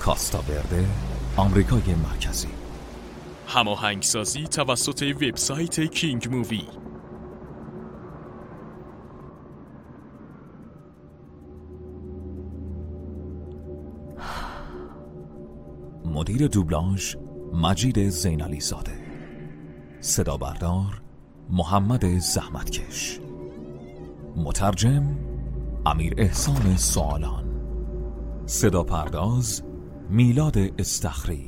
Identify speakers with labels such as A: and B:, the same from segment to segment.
A: کاستا ورده، آمریکای مرکزی.
B: هماهنگسازی توسط وبسایت کینگ مووی.
A: مدیر دوبلاژ مجید زینالی زاده. صدا بردار محمد زحمتکش. مترجم امیر احسان سوالان. صدا پرداز میلاد استخری.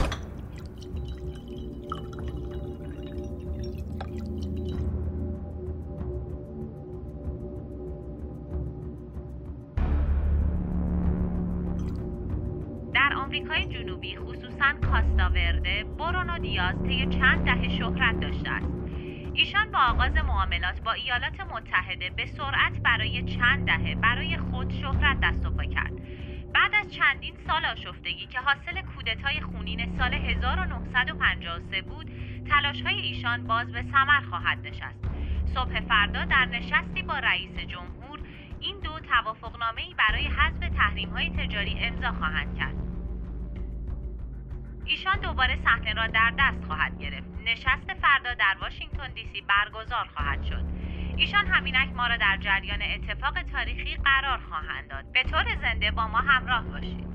C: در آمریکای جنوبی خصوصاً کاستا ورده، برونو دیاز طی چند دهه شهرت داشته است. ایشان با آغاز معاملات با ایالات متحده به سرعت برای چند دهه برای خود شهرت دست و پا کرد. بعد از چندین سال آشفتگی که حاصل کودتای خونین سال 1953 بود، تلاش‌های ایشان باز به ثمر خواهد نشست. صبح فردا در نشستی با رئیس جمهور این دو توافقنامه‌ای برای حذف تحریم‌های تجاری امضا خواهند کرد. ایشان دوباره صحنه را در دست خواهد گرفت. نشست فردا در واشنگتن دی سی برگزار خواهد شد. ایشان همینک ما را در جریان اتفاق تاریخی قرار خواهند داد. به طور زنده با ما همراه باشید.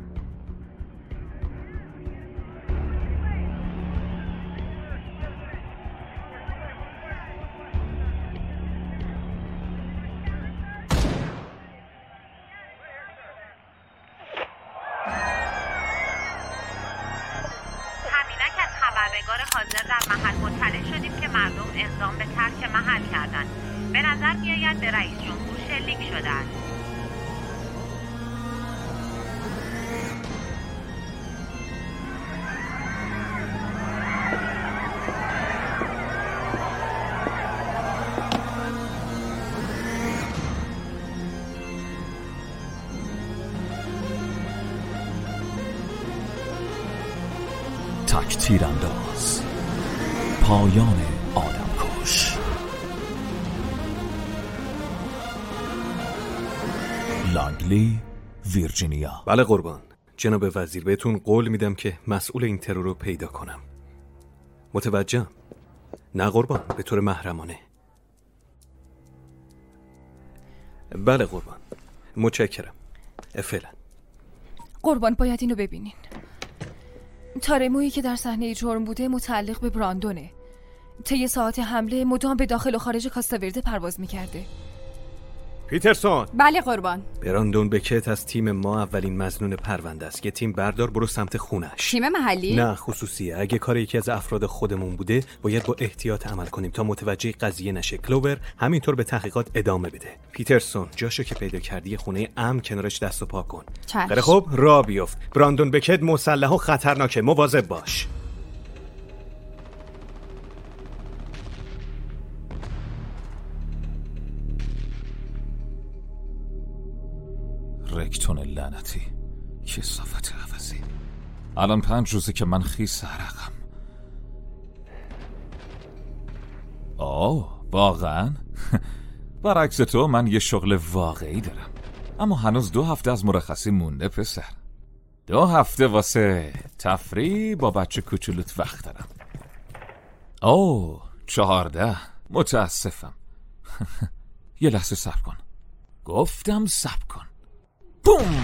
C: خبرنگار حاضر در محل مطلع شدیم که مردم اقدام به ترک محل کردند. به نظر می‌آید به رئیس جمهور شلیک شده است.
A: تک تیرانداز، پایان آدمکش. لانگلی، ویرجینیا.
D: بله قربان. جناب وزیر، بهتون قول میدم که مسئول این ترور رو پیدا کنم. متوجهم؟ نه قربان، به طور محرمانه. بله قربان، متشکرم. فعلا.
E: قربان باید اینو ببینین. تارمویی که در صحنه جرم بوده متعلق به براندونه. طی ساعت حمله مدام به داخل و خارج کاستا ورده پرواز میکرده.
D: پیترسون.
F: بله قربان.
D: براندون بکت از تیم ما اولین مظنون پرونده است. یه تیم بردار برو سمت خونش.
F: تیم محلی؟
D: نه خصوصیه. اگه کار یکی از افراد خودمون بوده باید با احتیاط عمل کنیم تا متوجه قضیه نشه. کلوور همینطور به تحقیقات ادامه بده. پیترسون، جاشو که پیدا کردی خونه امن کنارش دست و پا کن. خیلی خب، راه بیفت. براندون بکت مسلح و خطرناکه، مواظب باش.
A: رکتون لعنتی، کثافت عوضی. الان 5 روزه که من خیس عرقم. واقعا؟ برعکس تو من یه شغل واقعی دارم، اما هنوز 2 هفته از مرخصی مونده پسر. 2 هفته واسه تفریح با بچه کوچولوت وقت دارم. 14. متاسفم. یه لحظه صبر کن. گفتم صبر کن. بوم!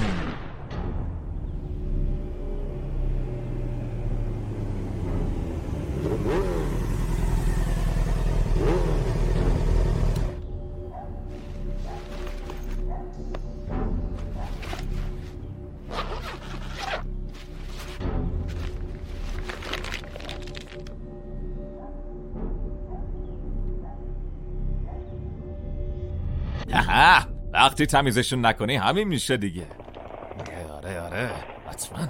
A: وقتی تمیزشون نکنی همین میشه دیگه. آره حتما.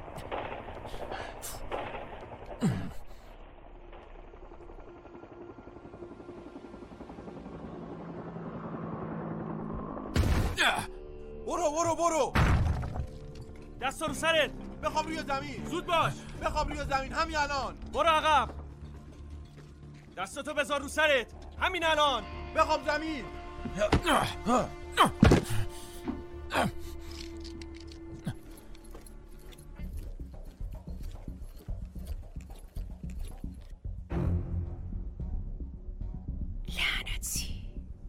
G: برو دستا رو سرت. بخواب روی زمین. زود باش. بخواب روی زمین همین الان. برو عقب. دستاتو بذار رو سرت همین الان. بخواب زمین.
E: لعنتی.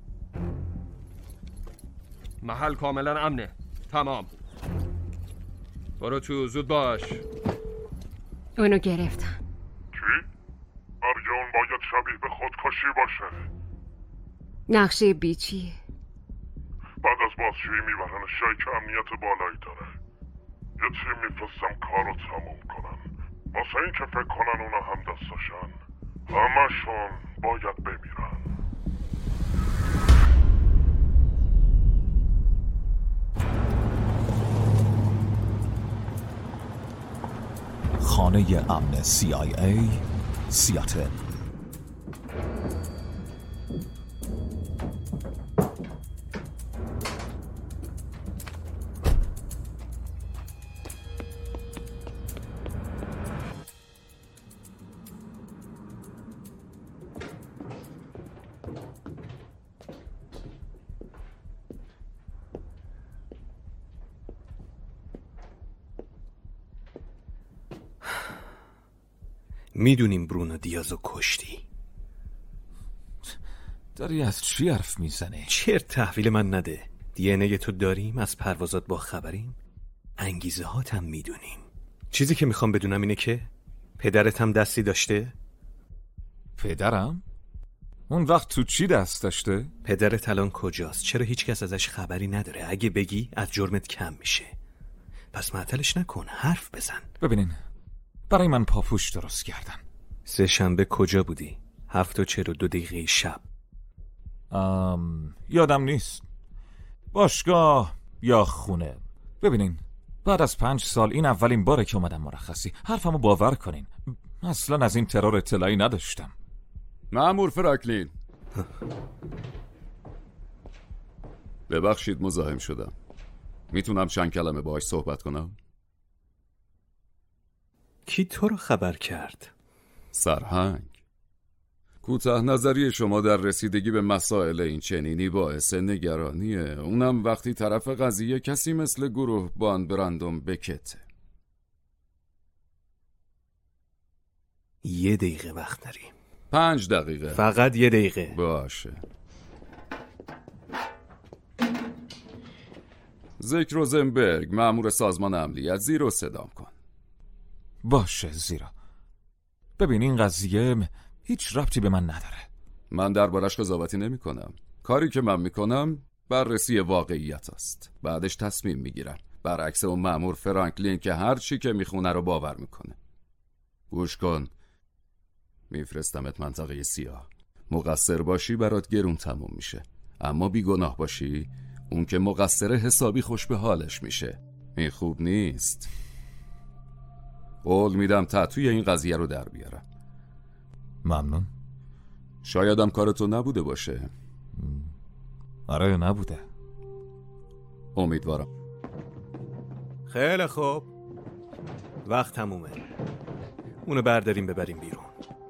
G: محل کاملا امنه. تمام. برو تو، زود باش.
E: اونو گرفتن.
F: چی؟ مرگ اون باید شبیه به خودکشی باشه.
E: نقشه بیچیه.
F: بعد از بازجویی میبرن شیک امنیت بالایی داره. یه تیم میفرستم کارو تموم کنن. واسه این که فکر کنن اونا هم دستاشن. همشون باید بمیرن.
A: خانه امن CIA سیاتل.
D: میدونیم برونو دیازو کشتی.
A: داری از چی حرف میزنی؟
D: چرت تحویل من نده. DNA تو داریم، از پروازات با خبریم، انگیزه هاتم میدونیم. چیزی که میخوام بدونم اینه که پدرت هم دستی داشته؟
A: پدرم؟ اون وقت تو چی دست داشته؟
D: پدرت الان کجاست؟ چرا هیچ کس ازش خبری نداره؟ اگه بگی از جرمت کم میشه. پس معطلش نکن، حرف بزن.
A: ببینین، برای من پاپوش درست کردن.
D: سه شنبه کجا بودی؟ 7:42 شب.
A: یادم نیست. باشگاه یا خونه. ببینین، بعد از 5 سال این اولین باره که اومدم مرخصی. حرفمو باور کنین، اصلا از این ترور اطلاعی نداشتم.
H: مأمور فرانکلین. ببخشید مزاحم شدم. میتونم چند کلمه باهاش صحبت کنم؟
D: کی تو رو خبر کرد؟
H: سرهنگ. کوتاه نظری شما در رسیدگی به مسائل این چنینی باعث نگرانیه، اونم وقتی طرف قضیه کسی مثل گروهبان براندون بکته.
D: 1 دقیقه وقت داریم.
H: 5 دقیقه.
D: فقط 1 دقیقه.
H: باشه. زک روزنبرگ، مأمور سازمان امنیت، زیرو صدام کن.
A: باشه زیرا. ببین این قضیه هیچ ربطی به من نداره.
H: من دربارش قضاوتی نمی کنم. کاری که من میکنم بررسی واقعیت است. بعدش تصمیم میگیرم. برعکس اون مأمور فرانکلین که هر چی که میخونه رو باور میکنه. گوش کن. میفرستمت منطقه سیاه. مقصر باشی برات گرون تموم میشه. اما بیگناه باشی، اون که مقصر حسابی خوش به حالش میشه. این خوب نیست. قول میدم تحتوی این قضیه رو در بیارم.
A: ممنون.
H: شایدم کارتو نبوده باشه.
A: آره نبوده.
H: امیدوارم.
D: خیلی خوب، وقت تمومه. اونو برداریم ببریم بیرون.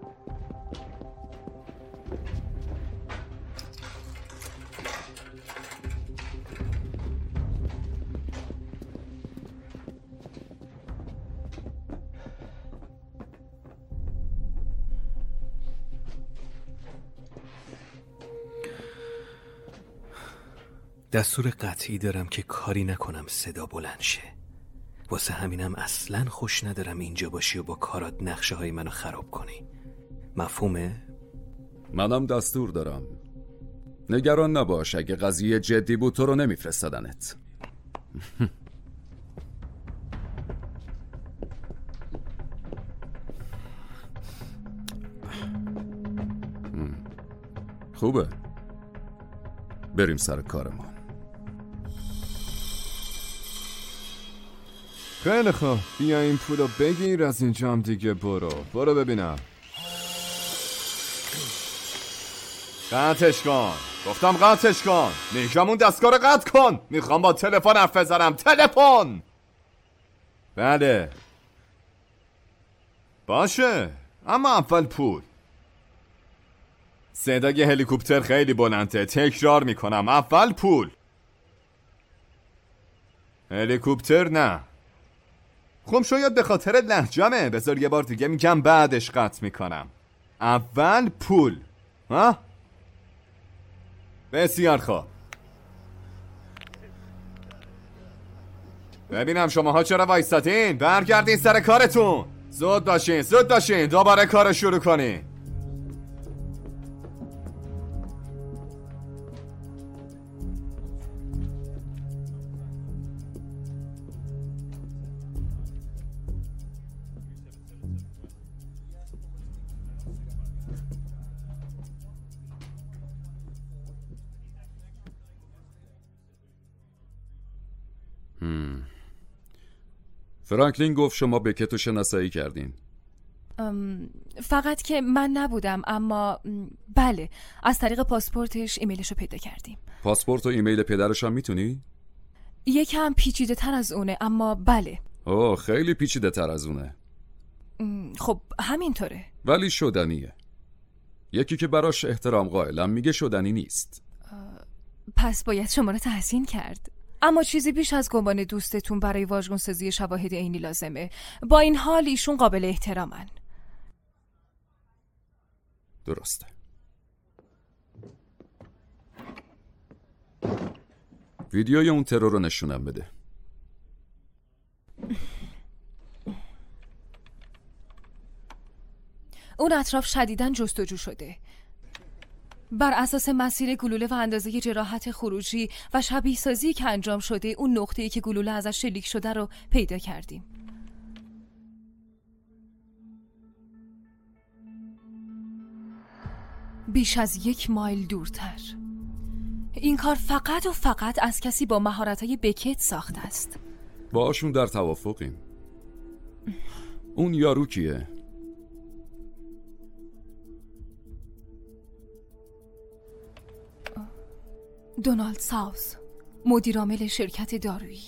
D: دستور قطعی دارم که کاری نکنم صدا بلند شه. واسه همینم اصلاً خوش ندارم اینجا باشی و با کارات نقشه های منو خراب کنی. مفهومه؟
H: منم دستور دارم. نگران نباش، اگه قضیه جدی بود تو رو نمیفرستادنت. خوبه، بریم سر کارمون.
I: خیلی خوب، بیا این پولو بگیر از اینجا هم دیگه برو ببینم. قطعش کن، گفتم قطعش کن. میگم دستگاه رو قطع کن. میخوام با تلفن حرف بزنم. تلفن. بله باشه، اما اول پول. صدای هلیکوپتر خیلی بلنده، تکرار میکنم، اول پول. هلیکوپتر نه. خب شاید به خاطر لهجمه، بذار یه بار دیگه میگم بعدش قطع میکنم. اول پول. ها؟ بسیار خوب. ببینم شماها چرا وایستاتین؟ برگردین سر کارتون. زود باشین دوباره کار شروع کنین.
H: فرانکلین گفت شما بکتو شناسایی کردین.
E: فقط که من نبودم، اما بله، از طریق پاسپورتش ایمیلشو پیدا کردیم.
H: پاسپورت و ایمیل پدرش هم میتونی؟
E: یکم پیچیده تر از اونه، اما بله.
H: اوه خیلی پیچیده تر از اونه.
E: خب همینطوره.
H: ولی شدنیه. یکی که براش احترام قائلم میگه شدنی نیست.
E: پس باید شما رو تحسین کرد. اما چیزی بیش از گمان دوستتون برای واژگون‌سازی شواهد عینی لازمه. با این حال ایشون قابل احترامن.
H: درسته. ویدیوی اون ترور رو نشونم بده.
E: اون اطراف شدیداً جستجو شده. بر اساس مسیر گلوله و اندازه جراحت خروجی و شبیه سازی که انجام شده، اون نقطه‌ای که گلوله ازش شلیک شده رو پیدا کردیم. بیش از 1 مایل دورتر. این کار فقط و فقط از کسی با مهارت‌های بکت ساخته است.
H: باشون در توافقیم. اون یارو کیه؟
E: دونالد ساوس، مدیرعامل شرکت دارویی.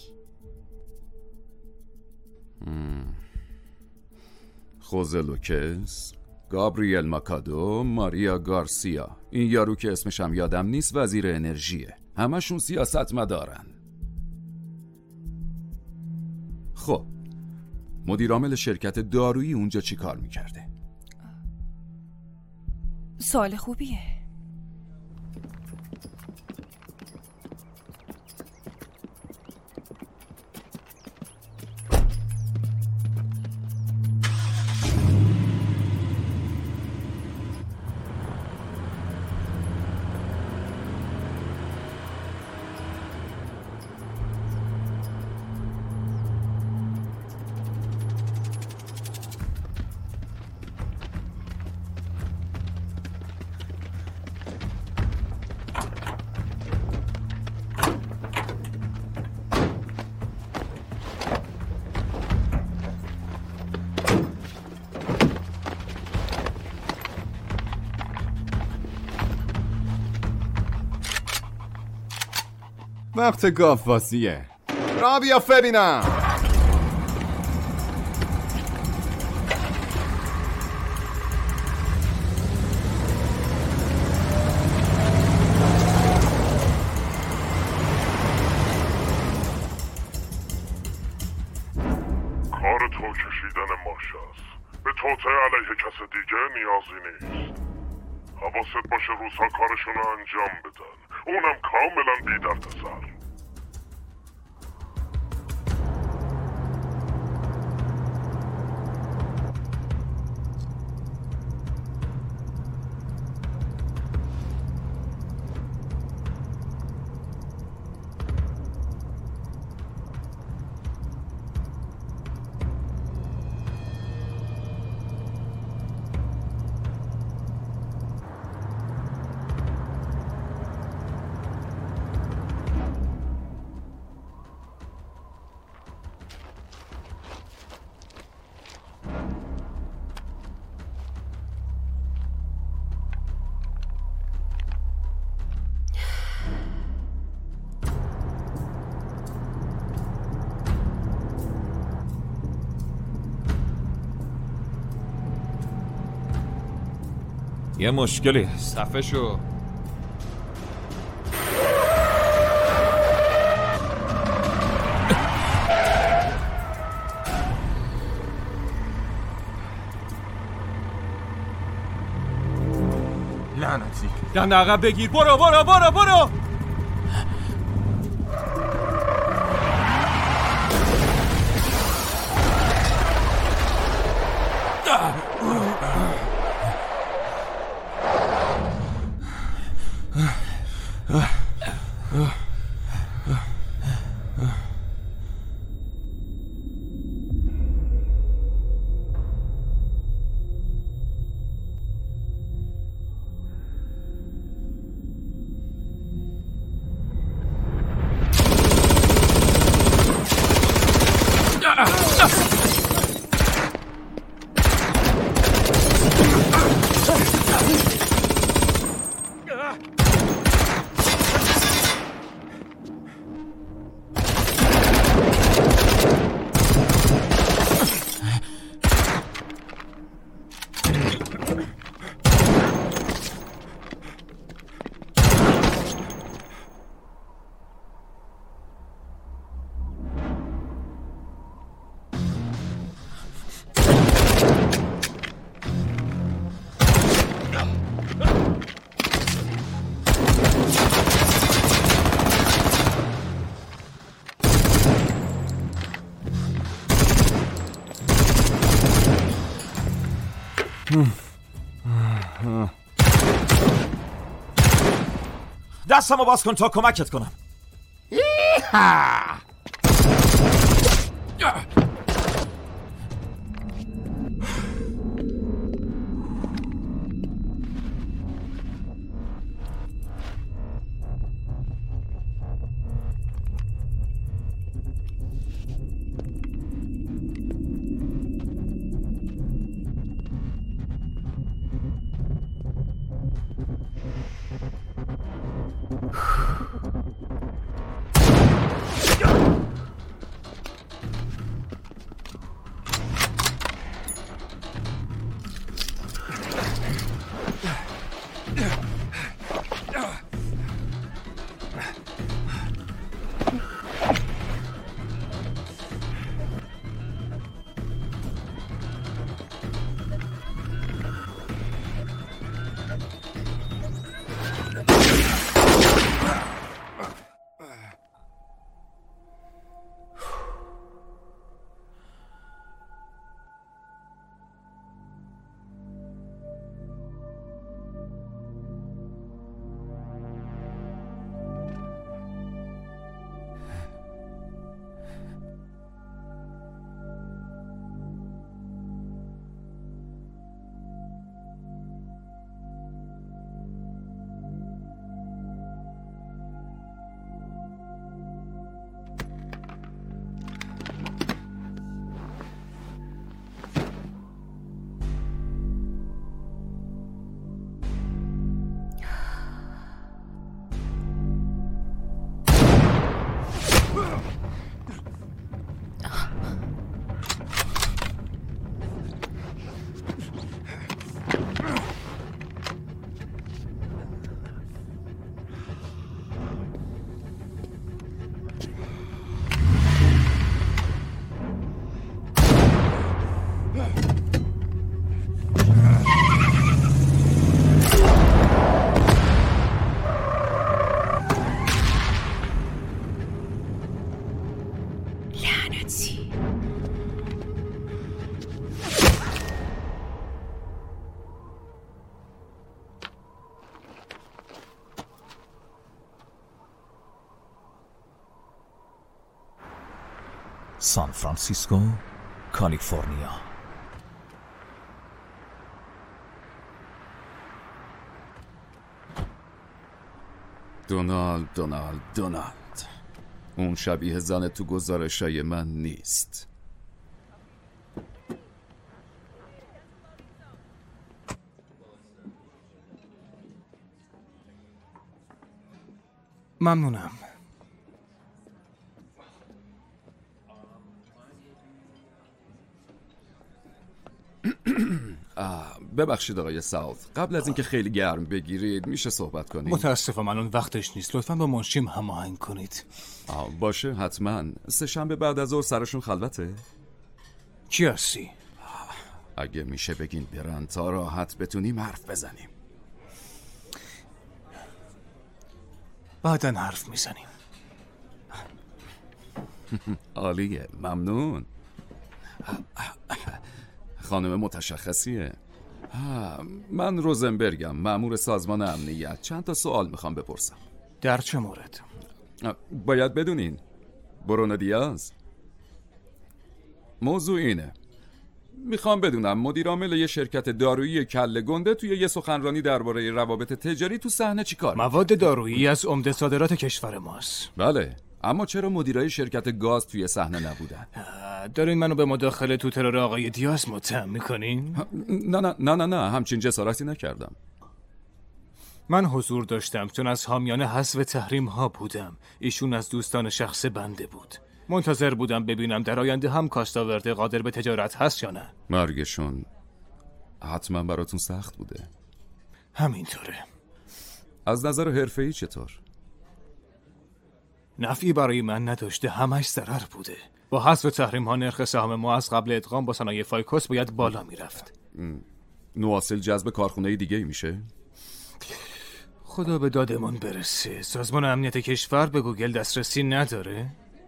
H: خوزه لوکس، گابریل ماکادو، ماریا گارسیا. این یارو که اسمش هم یادم نیست وزیر انرژیه. همشون سیاست مدارن. خب مدیرعامل شرکت دارویی اونجا چی کار میکرده؟
E: سوال خوبیه.
I: وقت گاوبازیه. را بیا ببینم.
F: کار تو کشیدن ماشاست. به توطئه علیه کس دیگه نیازی نیست. حواست باشه روسا کارشون رو انجام بدن، اونم کاملا بی دردسر.
A: یه مشکلی هست.
J: صفحه شو.
G: لعنتی دنده عقب بگیر. برو برو برو برو.
A: دستمو باز کن تا کمکت کنم. سان فرانسیسکو، کالیفرنیا.
H: دونالد اون شبیه زن تو گزارشای من نیست.
J: ممنونم.
H: ببخشید آقای ساوت، قبل از اینکه خیلی گرم بگیرید میشه صحبت کنید؟
J: متاسفم الان وقتش نیست. لطفاً با منشیم هماهنگ کنید.
H: باشه حتما. سه شنبه بعد از ظهر سرشون خلوته؟
J: کی هستی؟
H: اگه میشه بگین برن تا راحت بتونیم حرف بزنیم.
J: بعداً حرف میزنیم.
H: عالیه، ممنون. خانم متشخصیه. من روزنبرگم، مأمور سازمان امنیت. چند تا سوال میخوام بپرسم.
J: در چه مورد؟
H: باید بدونین. برونو دیاز. موضوع اینه، میخوام بدونم مدیر عامل یه شرکت دارویی کله گنده توی یه سخنرانی درباره روابط تجاری تو صحنه چیکار؟
J: مواد دارویی از عمده صادرات کشور ماست.
H: بله، اما چرا مدیرای شرکت گاز توی صحنه نبودن؟
J: دارین منو به مداخله تو ترور آقای دیاز متهم میکنین؟
H: نه همچین جسارتی نکردم.
J: من حضور داشتم چون از حامیان حذف تحریم ها بودم. ایشون از دوستان شخص بنده بود. منتظر بودم ببینم در آینده هم کاستاورده قادر به تجارت هست یا نه.
H: مرگشون حتما براتون سخت بوده.
J: همینطوره.
H: از نظر حرفه‌ای چطور؟
J: نفعی برای من نداشته، همش ضرر بوده. با حذف تحریم ها نرخ سهام ما از قبل ادغام با صنایع فایکوس باید بالا میرفت.
H: نواصل جذب کارخونه دیگه میشه؟
J: خدا به دادمون برسه. سازمان امنیت کشور به گوگل دسترسی نداره؟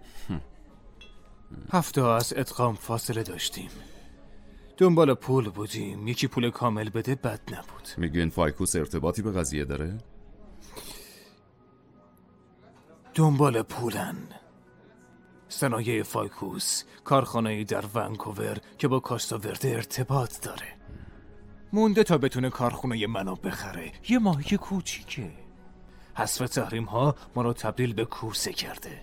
J: هفته از ادغام فاصله داشتیم. دنبال پول بودیم. یکی پول کامل بده بد نبود.
H: میگین فایکوس ارتباطی به قضیه داره؟
J: دنبال پولن. صنایع فایکوس کارخانه‌ای در ونکوور که با کاستاورده ارتباط داره. مونده تا بتونه کارخونه منو بخره. یه ماهی کوچیکه. حذف تحریم ها ما رو تبدیل به کوسه کرده.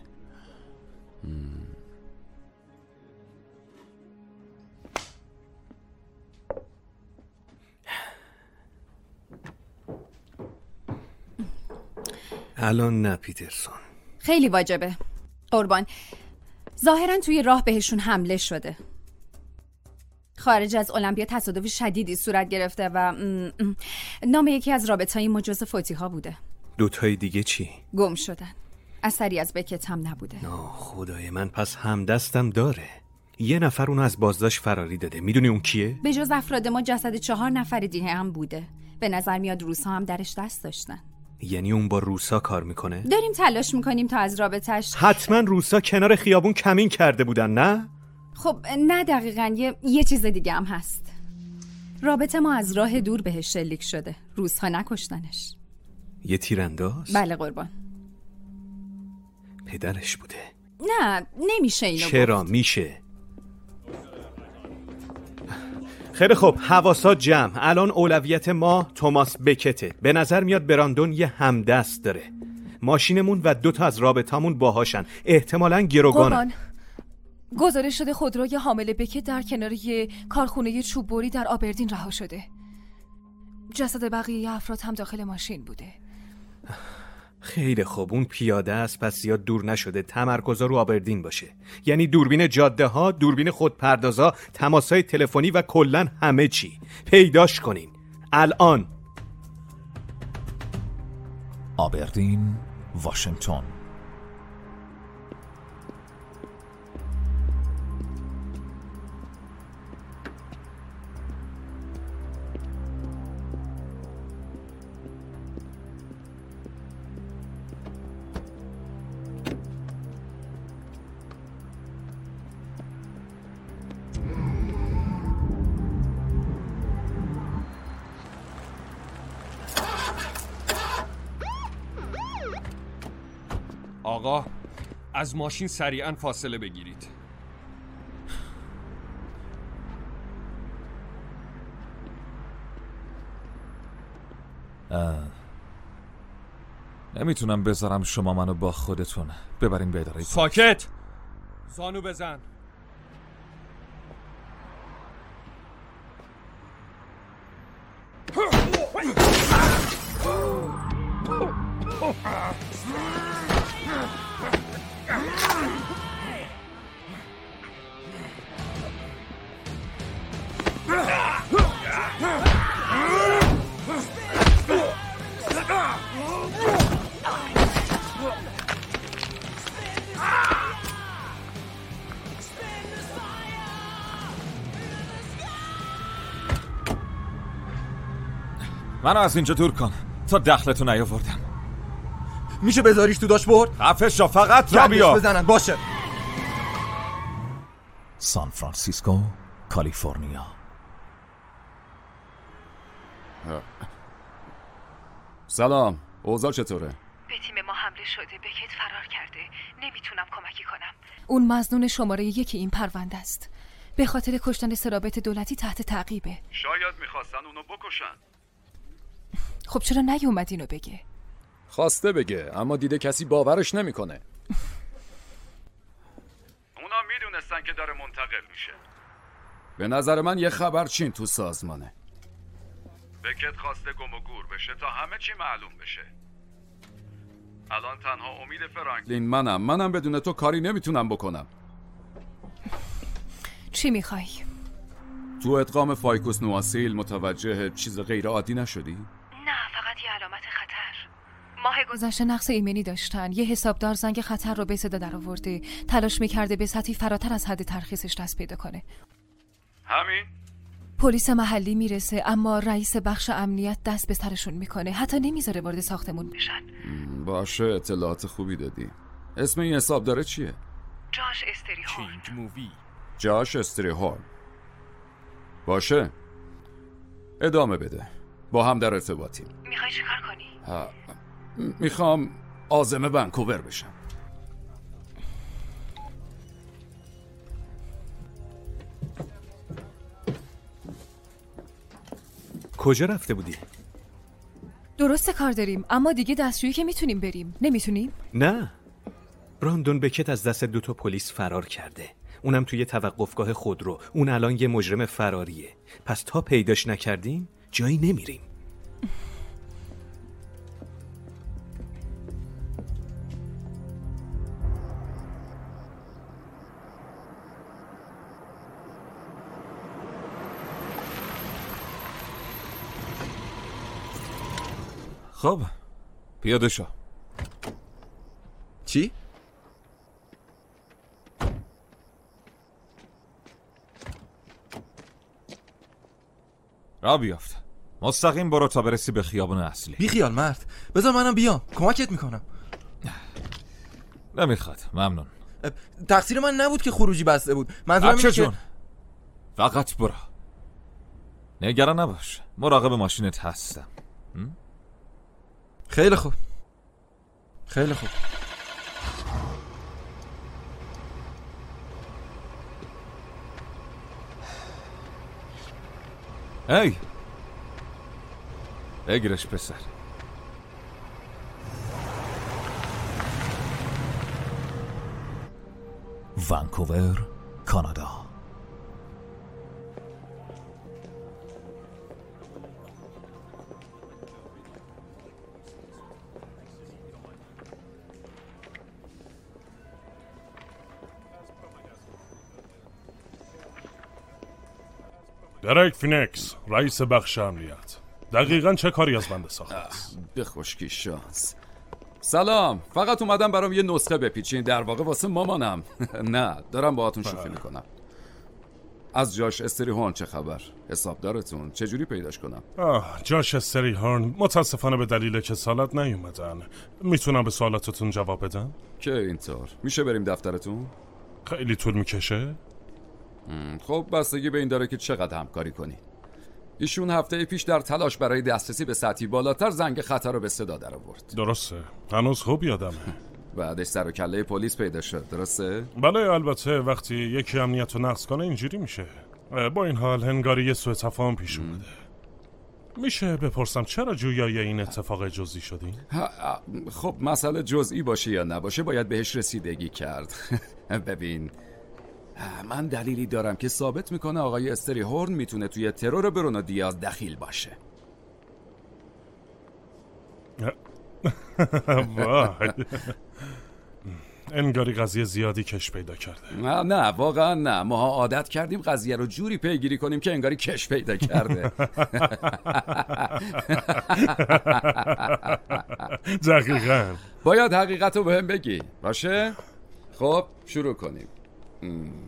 D: الان نه پیترسون.
K: خیلی واجبه قربان. ظاهرا توی راه بهشون حمله شده. خارج از المپیا تصادف شدیدی صورت گرفته و نام یکی از رابطه‌های ما جز فوتی‌ها بوده.
D: دوتای دیگه چی؟
K: گم شدن. اثری از بکت هم نبوده.
D: خدای من، پس همدستم داره. یه نفر اونو از بازداشت فراری داده. میدونی اون کیه؟
K: به جز افراد ما جسد 4 نفر دیگه هم بوده. به نظر میاد روس‌ها هم درش دست داشتن.
D: یعنی اون با روسا کار میکنه؟
K: داریم تلاش میکنیم تا از رابطش.
D: حتما روسا کنار خیابون کمین کرده بودن، نه؟
K: خب نه دقیقاً. یه چیز دیگه هم هست. رابطه ما از راه دور بهش شلیک شده. روس‌ها نکشتنش.
D: یه تیرانداز؟
K: بله قربان.
D: پدرش بوده.
K: نه نمیشه اینو.
D: چرا میشه؟ خیلی خوب، حواسات جمع. الان اولویت ما توماس بکته. به نظر میاد براندون یه همدست داره. ماشینمون و 2 از رابطامون باهاشن. احتمالاً گروگانن.
E: گزارش شده خودروی حامل بکت در کنار یه کارخونه چوببری در آبردین رها شده. جسد بقیه افراد هم داخل ماشین بوده.
D: خیلی خوب، اون پیاده است، پس زیاد دور نشده. تمرکزا رو آبردین باشه. یعنی دوربین جاده ها، دوربین خودپردازا، تماسای تلفنی و کلاً همه چی. پیداش کنین الان.
A: آبردین، واشنگتن.
L: آقا از ماشین سریعا فاصله بگیرید.
A: نمیتونم بذارم شما منو با خودتون ببرین به اداره.
L: ساکت! زانو بزن.
A: منو از اینجا دور کن تا دخلتو نیاوردم.
M: میشه بذاریش تو داشبورد؟
A: خفه شو، فقط را بیا.
M: بزنن. باشه.
A: سان فرانسیسکو، کالیفرنیا.
H: سلام، اوضاع چطوره؟
E: به تیم ما حمله شده، بکت فرار کرده. نمیتونم کمکی کنم. اون مظنون شماره 1 این پرونده است. به خاطر کشتن سرابط دولتی تحت تعقیبه.
H: شاید میخواستن اونو بکشن.
E: خب چرا نیومد اینو بگه؟
N: خواسته بگه اما دیده کسی باورش نمیکنه.
H: اونا میدونستن که داره منتقل میشه. به نظر من یه خبرچین تو سازمانه. بکت خواسته گم و گور بشه تا همه چی معلوم بشه. الان تنها امید فرانکلین منم بدون تو کاری نمیتونم بکنم.
E: چی میخوای؟
H: تو ادغام فایکوس نواسیل متوجه چیز غیر عادی نشدی؟
E: نه، فقط یه علامت خطر. ماه گذشته نقص ایمنی داشتن. یه حسابدار زنگ خطر رو به صدا در آورده. تلاش میکرده به سطحی فراتر از حد ترخیصش دست پیدا کنه.
H: همین؟
E: پلیس محلی میرسه اما رئیس بخش امنیت دست به سرشون میکنه. حتی نمیذاره وارد ساختمون بشن.
H: باشه، اطلاعات خوبی دادی. اسم این حسابدار چیه؟
E: جاش استریهورن.
B: کینگ مووی.
H: جاش استریهورن. باشه، ادامه بده. با هم در ارتباطیم.
E: میخوای چیکار کنی؟
H: میخوام عازم ونکوور بشم.
D: کجا رفته بودی؟
E: درسته کار داریم اما دیگه دستشویی که میتونیم بریم. نمیتونیم؟
D: نه، براندون بکت از دست 2 پلیس فرار کرده، اونم توی توقفگاه خودرو. اون الان یه مجرم فراریه. پس تا پیداش نکردیم جایی نمیریم.
A: خب پیاده شو.
M: چی؟
A: را بیافت. مستقیم برو تا برسی به خیابون اصلی.
M: بی خیال مرد، بذار منم بیام کمکت میکنم.
A: نمیخواد، ممنون.
M: تقصیر من نبود که خروجی بسته بود. منظورم اینه که
A: فقط برو. نگران نباش، مراقب ماشینت هستم.
M: خیلی خوب. خیلی خوب.
A: هی بگیرش پسر. ونکوور، کانادا.
F: درک فینکس، رئیس بخش امنیت. دقیقاً چه کاری از بنده ساخته است؟
H: به خشکی شانس. سلام، فقط اومدم برام یه نسخه بپیچین، در واقع واسه مامانم. نه، دارم باهاتون شوخی میکنم. از جاش استریهورن چه خبر؟ حسابدارتون چجوری پیداش کنم؟
F: جاش استریهورن متاسفانه به دلیل کسالت نیومدن. میتونم به سوالاتتون جواب بدم؟
H: که اینطور میشه بریم دفترتون؟
F: خیلی طول میکشه؟
H: خب بستگی به این داره که چقدر همکاری کنی. ایشون هفته پیش در تلاش برای دسترسی به سطحی بالاتر زنگ خطر رو به صدا در آورد.
F: درسته، هنوز خوب یادمه.
H: بعدش سر و کله پلیس پیدا شد، درسته؟
F: بله البته وقتی یکی امنیت رو نقض کنه اینجوری میشه. با این حال هنگاری یه سوء تفاهم پیش اومده. میشه بپرسم چرا جویای این اتفاق جزئی شدین؟
H: خب مسئله جزئی باشه یا نباشه باید بهش رسیدگی کرد. ببین، من دلیلی دارم که ثابت میکنه آقای استریهورن میتونه توی ترور برونو دیاز دخیل باشه.
F: وای، انگاری قضیه زیادی کش پیدا کرده.
H: نه واقعا نه، ما عادت کردیم قضیه رو جوری پیگیری کنیم که انگاری کش پیدا کرده.
F: دقیقاً.
H: باید حقیقت رو بهم بگی، باشه؟ خب شروع کنیم.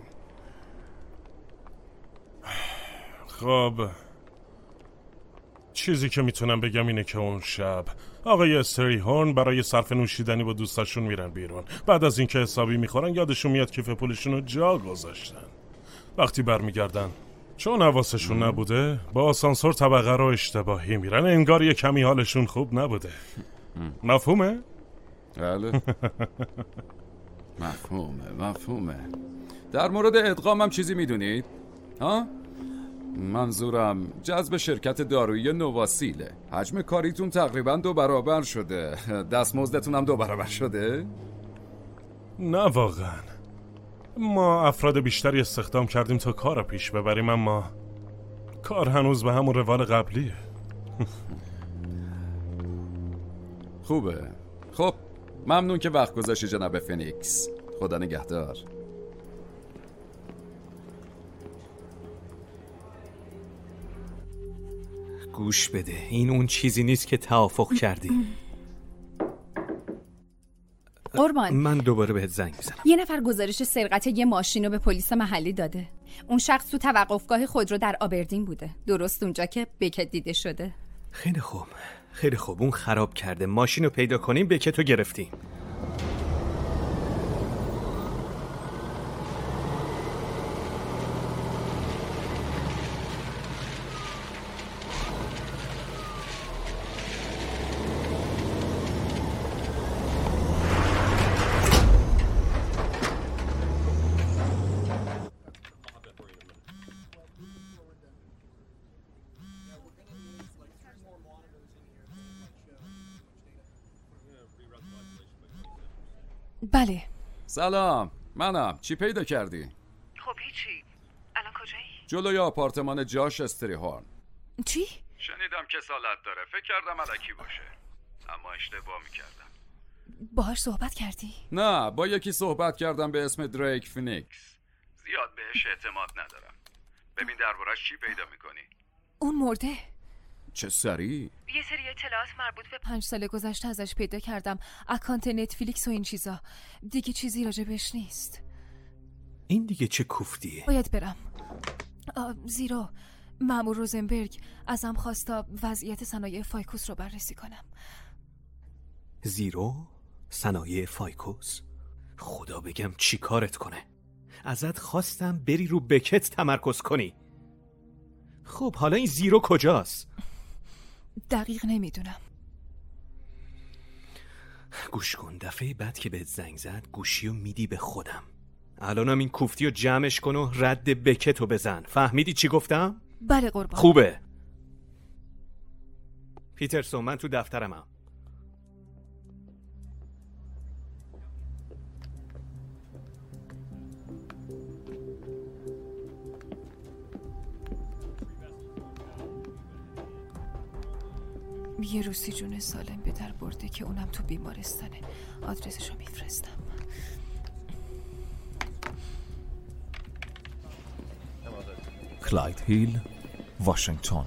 F: خب چیزی که میتونم بگم اینه که اون شب آقای استریهورن برای صرف نوشیدنی با دوستاشون میرن بیرون. بعد از اینکه حسابی میخورن یادشون میاد کیف پولشون رو جا گذاشتن. وقتی برمیگردن چون حواسشون نبوده با آسانسور طبقه رو اشتباهی میرن. انگار یه کمی حالشون خوب نبوده. مفهومه؟
H: بله. مفهومه. در مورد ادغامم چیزی میدونید؟ ها؟ منظورم جذب شرکت دارویی نواسیله. حجم کاریتون تقریبا 2 برابر شده. دستمزدتون هم 2 برابر شده؟
F: نه واقعا. ما افراد بیشتری استخدام کردیم تا کار رو پیش ببریم، اما کار هنوز به همون روال قبلیه.
H: خوبه. خب ممنون که وقت گذاشتی جناب فینیکس. خدا نگهدار.
D: گوش بده، این اون چیزی نیست که توافق کردی.
K: قربان،
D: من دوباره بهت زنگ میزنم.
K: یه نفر گزارش سرقت یه ماشین رو به پلیس محلی داده. اون شخص تو توقفگاه خودرو در آبردین بوده، درست اونجا که بکت دیده شده.
D: خیلی خوب اون خراب کرده. ماشین رو پیدا کنیم، بکت رو گرفتیم.
E: بله.
H: سلام، منم. چی پیدا کردی؟
C: خب هیچی. الان کجایی؟
H: جلوی آپارتمان جاش استریهورن.
E: چی؟
H: شنیدم کسالت داره. فکر کردم الکی باشه، اما اشتباه میکردم.
E: باهاش صحبت کردی؟
H: نه، با یکی صحبت کردم به اسم دریک فینیکس. زیاد بهش اعتماد ندارم. ببین دربارش چی پیدا میکنی.
E: اون مرده.
H: چه سریع؟
C: یه سری اطلاعات مربوط به
E: 5 سال گذشته ازش پیدا کردم. اکانت نتفلیکس و این چیزا. دیگه چیزی راجبش نیست.
D: این دیگه چه کوفتیه؟
E: باید برم. زیرو مأمور روزنبرگ ازم خواست تا وضعیت صنایع فایکوس رو بررسی کنم.
D: زیرو؟ صنایع فایکوس؟ خدا بگم چی کارت کنه. ازت خواستم بری رو بکت تمرکز کنی. خب حالا این زیرو کجاست؟
E: دقیق نمیدونم.
D: گوش کن، دفعه بعد که بهت زنگ زد گوشیو میدی به خودم. الانم این کوفتیو جمعش کن و رد بکتو بزن. فهمیدی چی گفتم؟
E: بله قربان.
D: خوبه. پیترسون، من تو دفترمم.
E: یه روسی جون سالم به در برده که اونم تو بیمارستانه. آدرسشو میفرستم.
A: کلاید هیل، واشنگتن.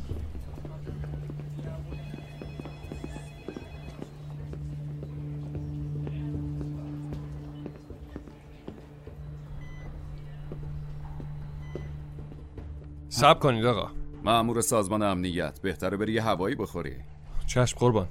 L: صبر کنید آقا.
H: مأمور سازمان امنیت، بهتره بری یه هوایی بخوری.
L: چشم قربان.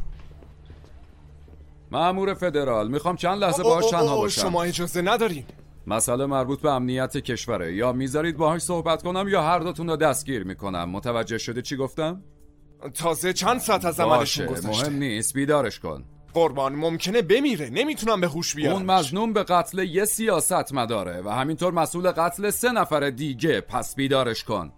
H: مأمور فدرال، میخوام چند لحظه باهاش تنها باشم.
N: شما اجازه ندارین.
H: مسئله مربوط به امنیت کشوره. یا میذارید باهاش صحبت کنم یا هر دوتون رو دستگیر میکنم. متوجه شده چی گفتم؟
N: تازه چند ساعت از عملشون گذشته.
H: مهم نیست، بیدارش کن.
N: قربان، ممکنه بمیره، نمیتونم به هوش بیارمش.
H: اون مظنون به قتل یه سیاست مداره و همینطور مسئول قتل 3 نفر دیگه. پس بیدارش کن.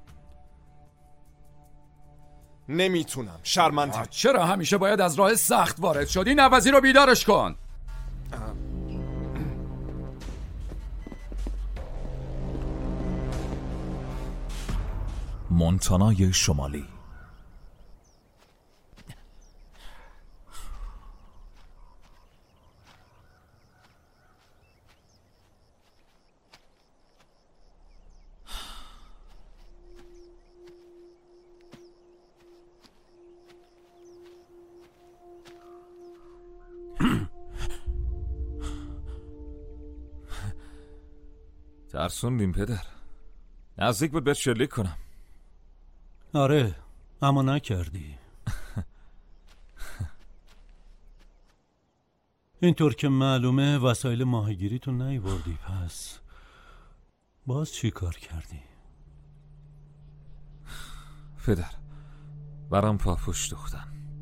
N: نمیتونم، شرمنده.
H: چرا همیشه باید از راه سخت وارد شدی؟ نوازی رو بیدارش کن.
A: مونتانای شمالی. ترسوندیم پدر. نزدیک بود بهت شلیک کنم.
O: آره، اما نکردی. اینطور که معلومه وسایل ماهیگیری تو نیوردی، پس باز چی کار کردی؟
A: پدر، برام پاپوش دوختن.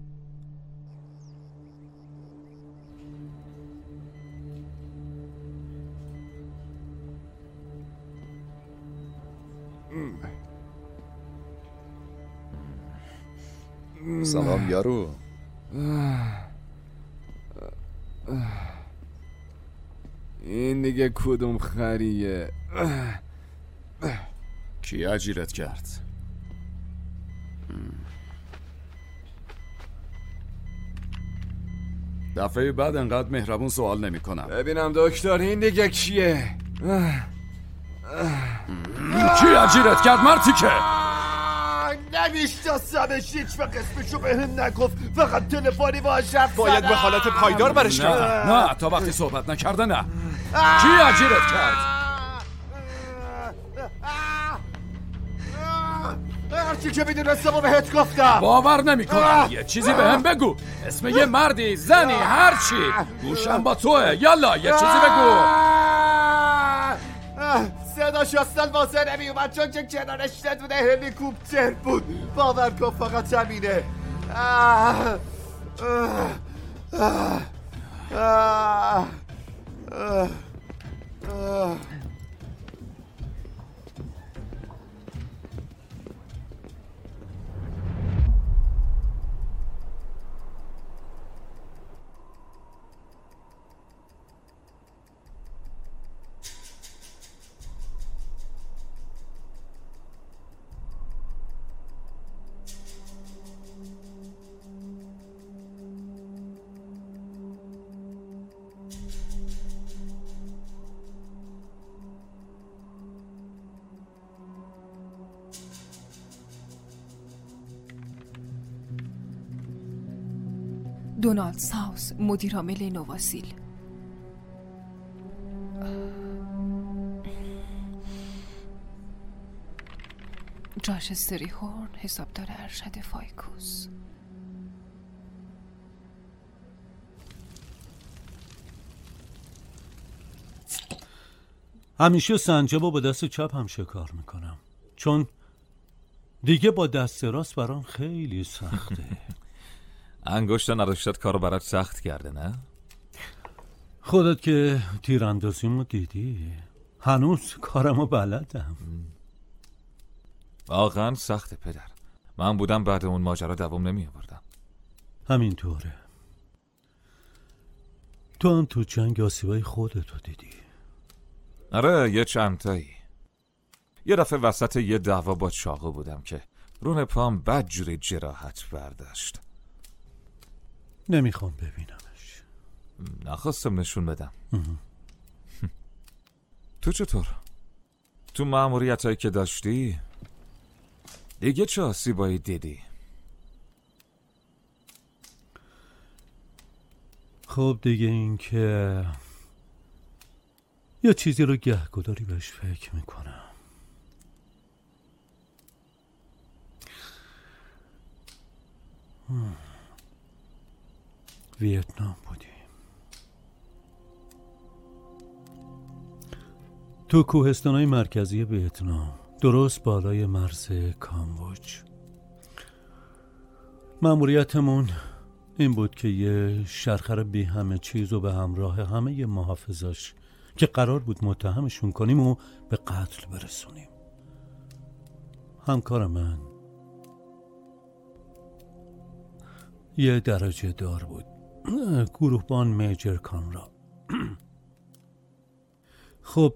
N: سلام یارو.
I: این دیگه کدوم خریه؟
H: کی اجیرت کرد؟ دفعه بعد انقدر مهربون سوال نمی کنم.
I: ببینم دکتر این دیگه کیه؟
H: کی اجیرت کرد مرتی که؟
I: نمیشناسمش، هیچ وقت اسمشو بهم نگفت، فقط تلفنی باهاش حرف
G: باید به حالت پایدار برش کردن.
H: نه تا وقتی صحبت نکرده نه. کی اجیرت کرد؟
I: هرچی که میدونستم و بهت گفتم.
H: باور نمیکنم. یه چیزی بهم بگو. اسم یه مردی، زنی، هرچی. گوشم با توه. یالا یه چیزی بگو.
I: صداش اصلا واسه نمی اومد چون که کنارش ندونه هلیکوپتر بود. باور کن فقط همینه.
E: دونالد ساوس، مدیر عامل نوواسیل. جاش استریهورن، حسابدار ارشد فایکوس.
O: همیشه سنجابو با دست چپ هم شکار میکنم، چون دیگه با دست راست برام خیلی سخته.
A: انگشت نداشتت کارو برات سخت کرده نه؟
O: خودت که تیراندازیمو دیدی، هنوز کارمو بلدم.
A: واقعا سخته پدر. من بودم بعد اون ماجرا دوام نمی آوردم.
O: همینطوره. تو هم تو جنگ آسیبای خودتو دیدی.
A: آره یه چند تایی. یه دفعه وسط یه دعوا با چاقو بودم که رون پام بدجوری جراحت برداشت.
O: نمیخوام ببینمش.
A: نخواستم نشون بدم. تو چطور؟ تو مأموریتایی که داشتی دیگه چه آسیبایی دیدی؟
O: خب دیگه این که یه چیزی رو گهگداری بهش فکر میکنم. ویتنام بودیم. تو کوهستان‌های مرکزی ویتنام، درست بالای مرز کامبوج. مأموریتمون این بود که یه شرخر بی همه چیز و به همراه همه محافظاش که قرار بود متهمشون کنیم و به قتل برسونیم. همکار من یه درجه دار بود، گروهبان میجر کانرا. خب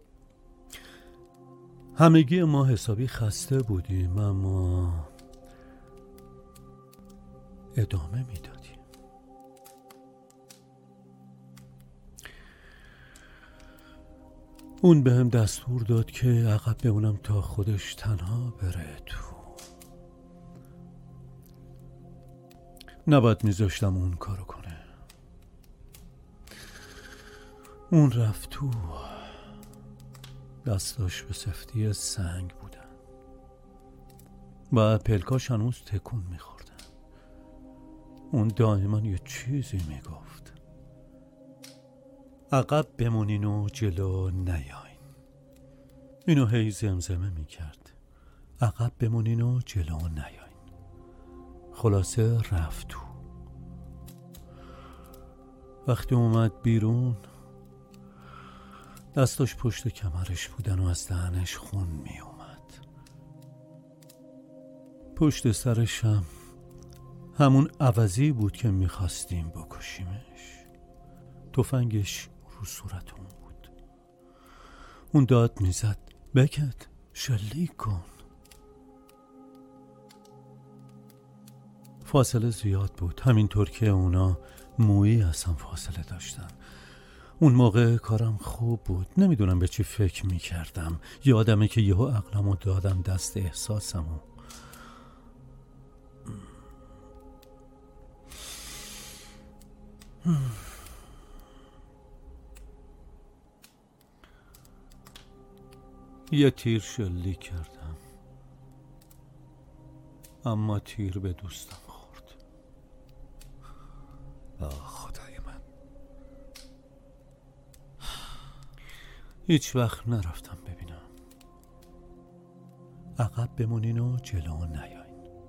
O: همگی ما حسابی خسته بودیم، اما ادامه میدادیم. اون به هم دستور داد که عقب بمونم تا خودش تنها بره تو. نباید میذاشتم اون کارو کنه. اون رفت تو. دستاش به سفتی سنگ بودن و پلکاش هنوز تکون میخوردن. اون دائما یه چیزی میگفت. عقب بمونین و جلو نیاین. اینو هی زمزمه میکرد. عقب بمونین و جلو نیاین. خلاصه رفت تو. وقتی اومد بیرون دستاش پشت کمرش بودن و از دهنش خون می اومد. پشت سرش همون عوضی بود که میخواستیم بکشیمش. تفنگش رو صورتون بود. اون داد میزد بکت شلیک کن. فاصله زیاد بود، همینطور که اونا مویی از هم فاصله داشتن. اون موقع کارم خوب بود، نمیدونم به چی فکر میکردم. یادمه که یهو عقلمو دادم دست احساسمو. یه تیر شلیک کردم، اما تیر به دوستم خورد. خدای من، هیچ وقت نرفتم ببینم. عقب بمونین و جلو نیاین.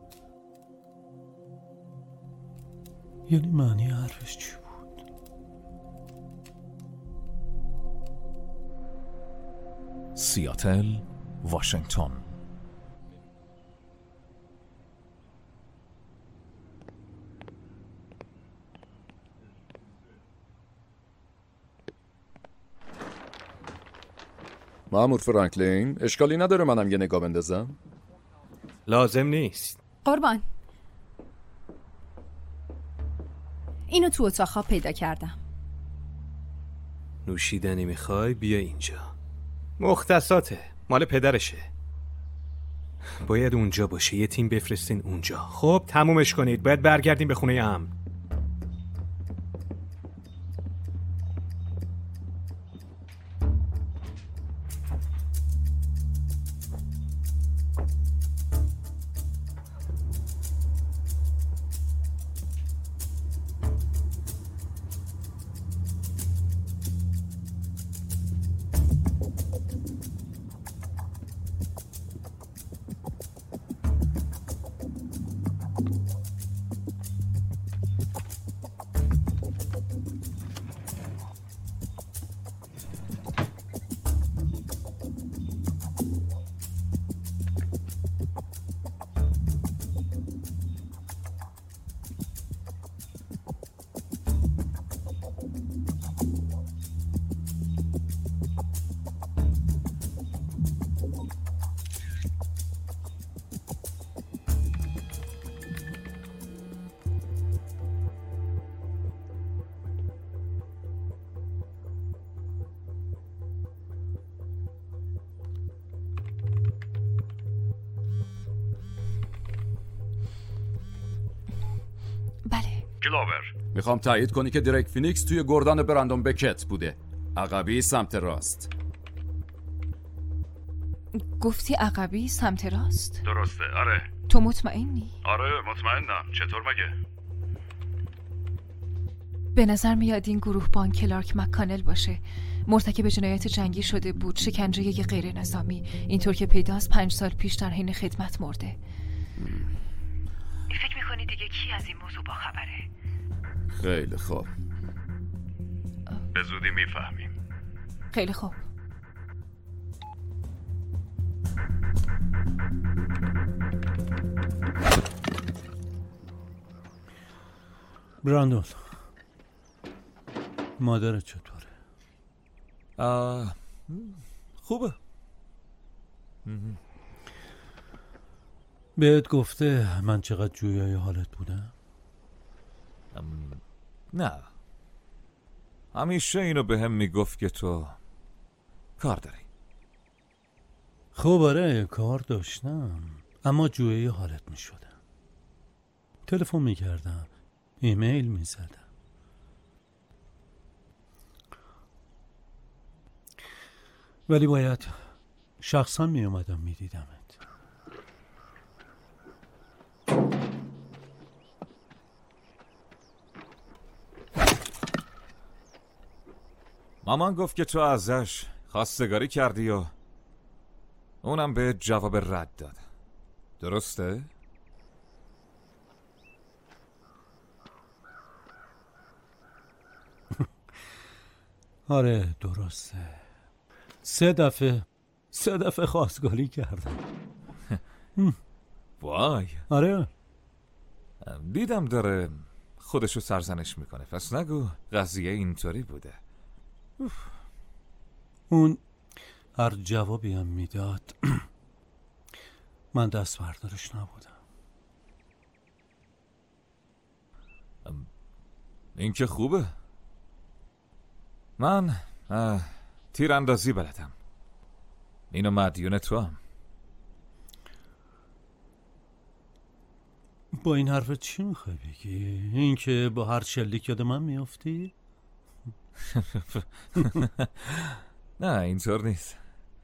O: یعنی معنی حرفش چی بود؟
A: سیاتل، واشنگتن.
N: مأمور فرانکلین، اشکالی نداره منم یه نگاه بندازم؟
D: لازم نیست.
K: قربان، اینو تو اتاق خواب پیدا کردم.
D: نوشیدنی میخوای؟ بیا اینجا. مختصاته، مال پدرشه. باید اونجا باشه، یه تیم بفرستین اونجا. خب تمومش کنید، باید برگردیم به خونه امن.
H: کلاور، میخوام تایید کنی که دریک فینیکس توی گردان برندون بکت بوده. عقبی سمت راست.
E: گفتی عقبی سمت راست؟
F: درسته، آره.
E: تو مطمئنی؟
F: آره مطمئنم. چطور مگه؟
E: به نظر میاد این گروه بان کلارک مکانل باشه. مرتکب جنایت جنگی شده بود، شکنجه یه غیر نظامی. اینطور که پیداست 5 سال پیش در حین خدمت مرده. فکر میکنی دیگه کی از این موضوع با خبره؟
H: خیلی خوب،
F: به زودی میفهمیم.
E: خیلی خوب.
O: براندون، مادرت چطوره؟
A: خوبه.
O: بهت گفته من چقدر جویای حالت بودم؟
A: نه، همیشه اینو به هم میگفت که تو کار داری.
O: خب آره کار داشتم، اما جویای حالت میشدم. تلفن میکردم، ایمیل میزدم. ولی باید شخصا میومدم میدیدمت.
A: مامان گفت که تو ازش خواستگاری کردی و اونم به جواب رد داد. درسته؟
O: آره درسته. 3 دفعه خواستگاری کردم.
A: وای.
O: آره
A: دیدم داره خودشو سرزنش میکنه، پس نگو قضیه اینطوری بوده.
O: اون هر جوابی هم میداد من دست بردارش نبودم.
A: این که خوبه. من تیراندازی بلدم. اینو مدیون تو هم.
O: با این حرف چی میخوای بگی؟ این که با هر شلیک یاد من میافتی؟
A: نه اینطور نیست.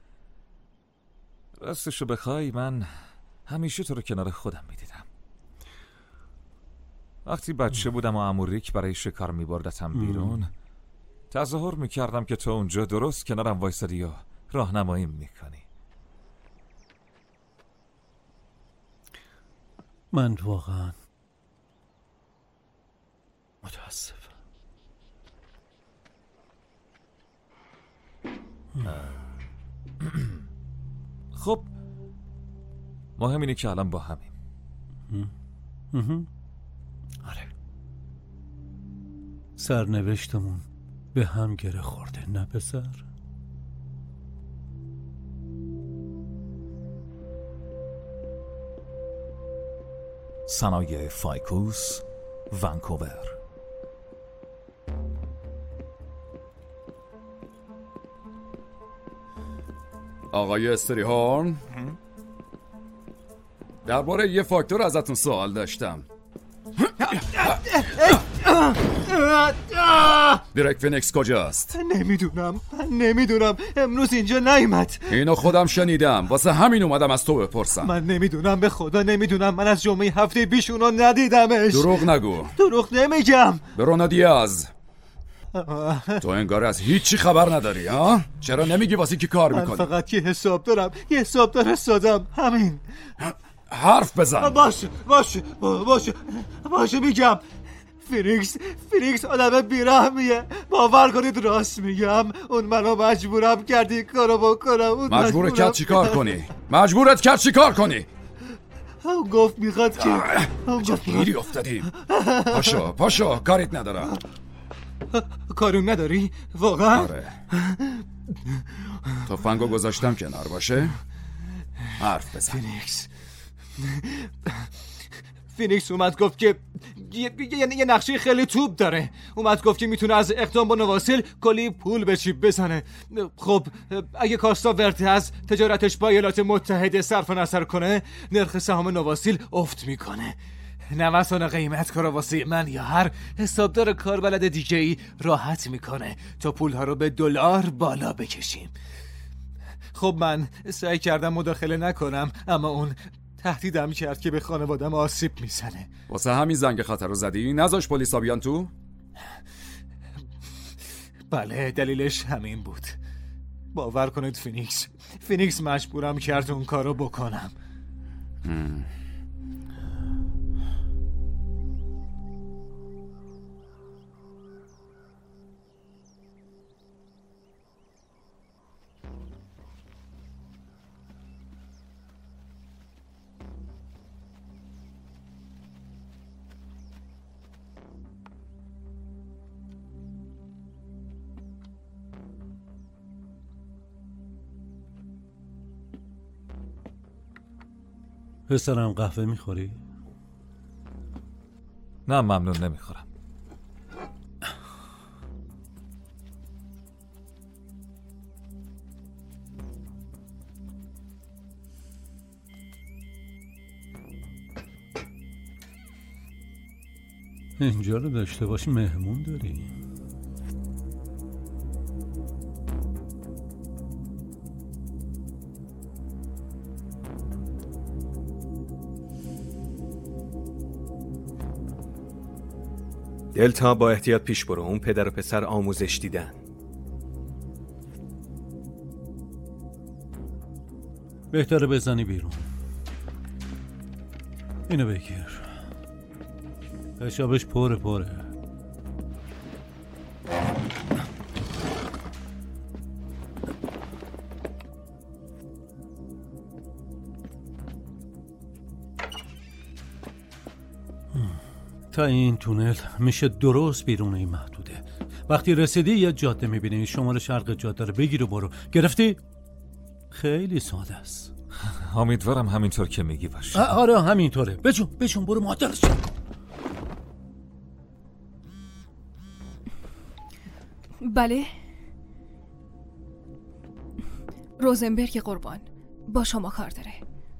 A: راستشو بخوای من همیشه تو رو کنار خودم میدیدم. وقتی بچه بودم و عمو ریک برای شکار میبردتم بیرون، تظاهر میکردم که تو اونجا درست کنارم وایسادی و راهنماییم میکنی.
O: من واقعا متاسفم.
A: خب مهم اینه که الان با همیم.
O: آره سرنوشتمون به هم گره خورده، نه پسر؟
A: صنایع فایکوس، ونکوور.
H: آقای استریهورن، درباره یه فاکتور ازتون سوال داشتم. دیرک فینیکس کجاست؟
G: نمیدونم امروز اینجا نیامد.
H: اینو خودم شنیدم، واسه همین اومدم از تو بپرسم.
G: من نمیدونم، به خدا نمیدونم. من از جمعه هفته پیش اونو ندیدمش.
H: دروغ نگو.
G: دروغ نمیگم.
H: برونا دیاز، تو انگار از هیچی خبر نداری ها؟ چرا نمیگی واسه کی کار میکنی؟
G: من فقط یه حسابدار سازم، همین.
H: حرف بزن.
G: باشه میگم. فینیکس آدم بیرحمیه. باور کنید راست میگم. اون منو مجبورم کردی کارو بکنم.
H: مجبورت کرد چی کار کنی؟ مجبورت کرد چی کار کنی؟
G: اون گفت میخواد که
H: چه گیری افتادیم. پاشو کاریت ندارم.
G: کارون نداری؟ واقعا؟
H: آره. تفنگو گذاشتم کنار، باشه؟ حرف بزن.
G: فینیکس اومد گفت که یه نقشه خیلی توپ داره. اومد گفت که میتونه از اقدام با نواسیل کلی پول به چیپ بزنه. خب اگه کاستا ورته از تجارتش با ایالات متحده صرف نظر کنه، نرخ سهام نواسیل افت میکنه. نوسان قیمت کارا واسه من یا هر حسابدار کاربلد دیگه ای راحت میکنه تا پولها رو به دلار بالا بکشیم. خب من سعی کردم مداخله نکنم، اما اون تهدیدم کرد که به خانوادم آسیب میزنه.
H: واسه همین زنگ خطر رو زدی؟ نذاش پلیسا بیان تو؟
G: بله دلیلش همین بود. باور کنید فینیکس مجبورم کرد اون کارو بکنم.
O: پسرم قهوه میخوری؟
A: نه ممنون، نمیخورم.
O: اینجا رو داشته باش، مهمون داری.
D: دلتا با احتیاط پیش برو. اون پدر و پسر آموزش دیدن.
O: بهتره بزنی بیرون. اینو بگیر. کشابش پره. تا این تونل میشه درست بیرون این محدوده. وقتی رسیدی یه جاده میبینی، شمال شرق جاده رو بگیر و برو. گرفتی؟ خیلی ساده است.
A: امیدوارم همینطور که میگی باشه.
O: آره همینطوره. بجون برو مادرش.
E: بله روزنبرگ قربان، با شما کار داره.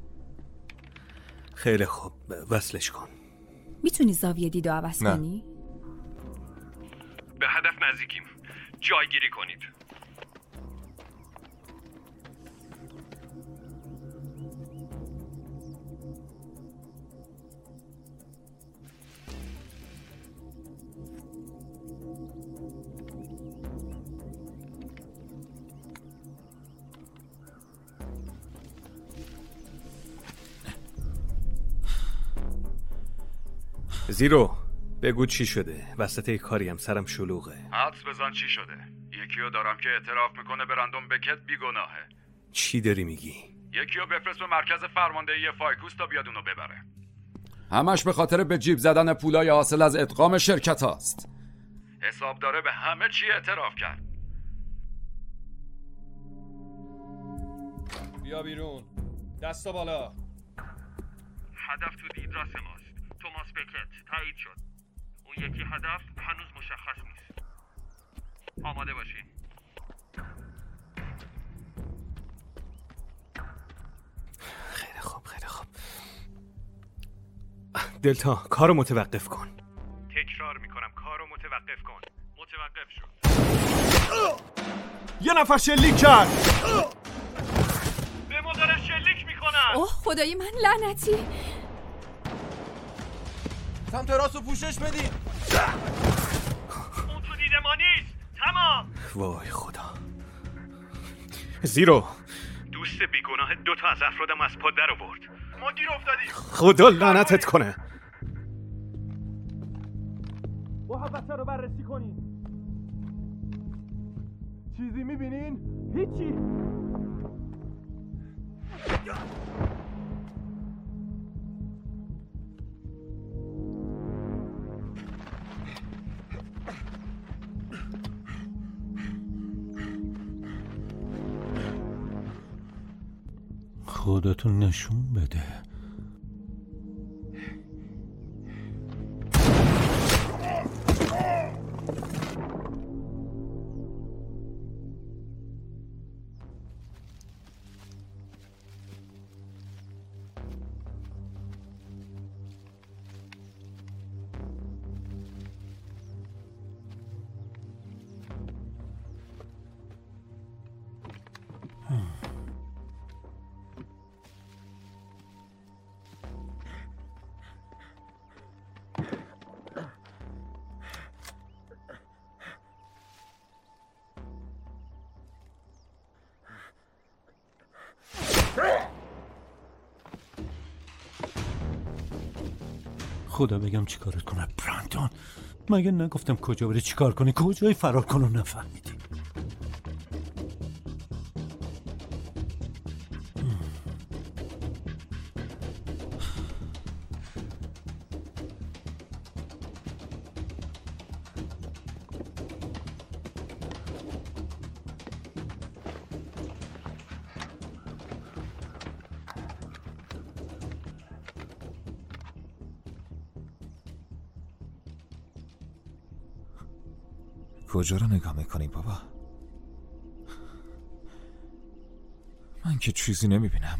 D: خیلی خوب، وصلش کن.
K: میتونی زاویه دیدو عوض کنی؟
L: به هدف نزدیکیم، جایگیری کنید.
D: زیرو، بگو چی شده؟ وسط یک کاریم، سرم شلوغه.
P: حدس بزن چی شده؟ یکیو دارم که اعتراف میکنه برندون بکت بیگناهه.
D: چی داری میگی؟
P: یکیو بفرست به مرکز فرماندهی فایکوس تا بیاد اونو ببره.
H: همش به خاطر به جیب زدن پولای حاصل از ادغام شرکت هاست.
P: حساب داره به همه چی اعتراف کرد.
L: بیا بیرون، دستا بالا.
Q: هدف تو دیدرس ماست. توماس بکت تایید شد. اون یکی هدف هنوز مشخص نیست. آماده باشین.
D: خیلی خوب. دلتا، کارو متوقف کن.
Q: تکرار میکنم کارو متوقف کن. متوقف شد.
G: یه نفر شلیک کرد.
Q: به ما داره شلیک میکنن.
K: اوه خدای من، لعنتی.
G: سمت راست رو پوشش بدین.
Q: اون تو دید ما نیست. تمام.
D: وای خدا. زیرو،
Q: دوست بیگناه 2 تا از افرادم از پا در آورد. ما گیر افتادیم.
D: خدا لعنتت کنه.
G: محبت رو بررسی کنین. چیزی میبینین؟ هیچی.
O: خودتون نشون بده. خدا بگم چیکارت کنم برندون؟ مگه نگفتم کجا بری چیکار کنی؟ کجای فرار کنو نفهمیدی؟
A: کجا رو نگاه میکنی بابا؟ من که چیزی نمیبینم.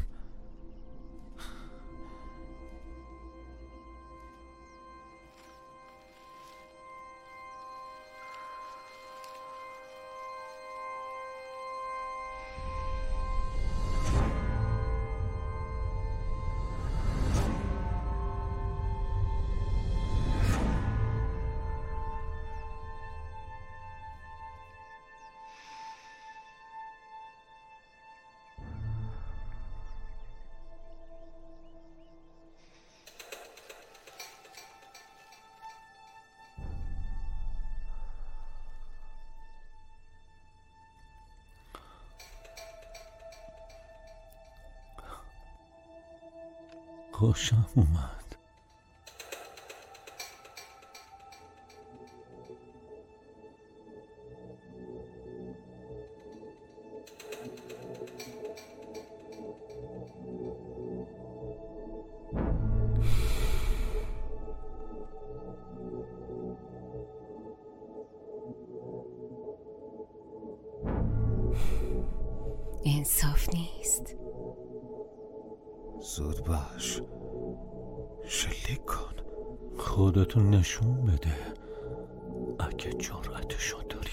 O: خوشم اومد.
R: انصاف نیست.
A: زود باش، شلیک کن.
O: خودتون نشون بده اگه جرأتشو داری.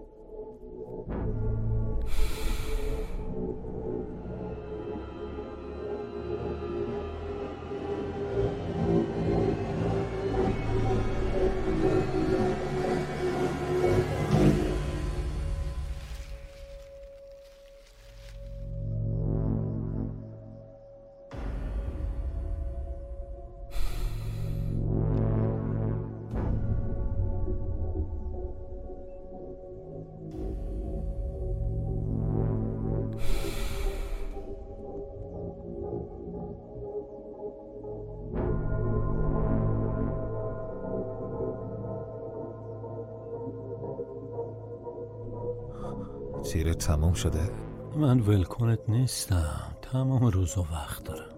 A: تیر تموم شده؟
O: من ولکنت نیستم، تمام روز و وقت دارم.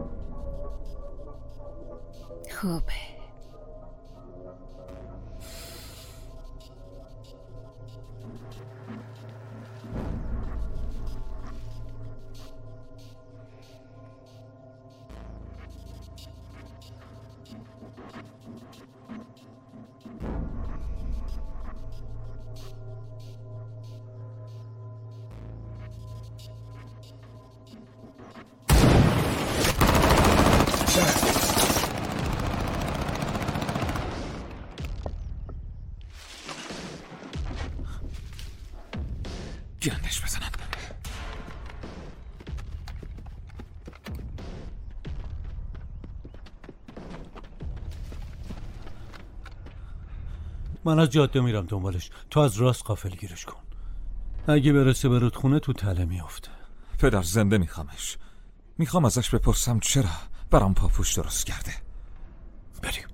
R: خوبه.
A: گندش بزنم.
O: من از جاده میرم دنبالش، تو از راست غافلگیرش کن. اگه برسه به رودخونه تو تله میافته.
A: پدر زنده میخوامش. میخوام ازش بپرسم چرا برام پاپوش درست کرده. بریم.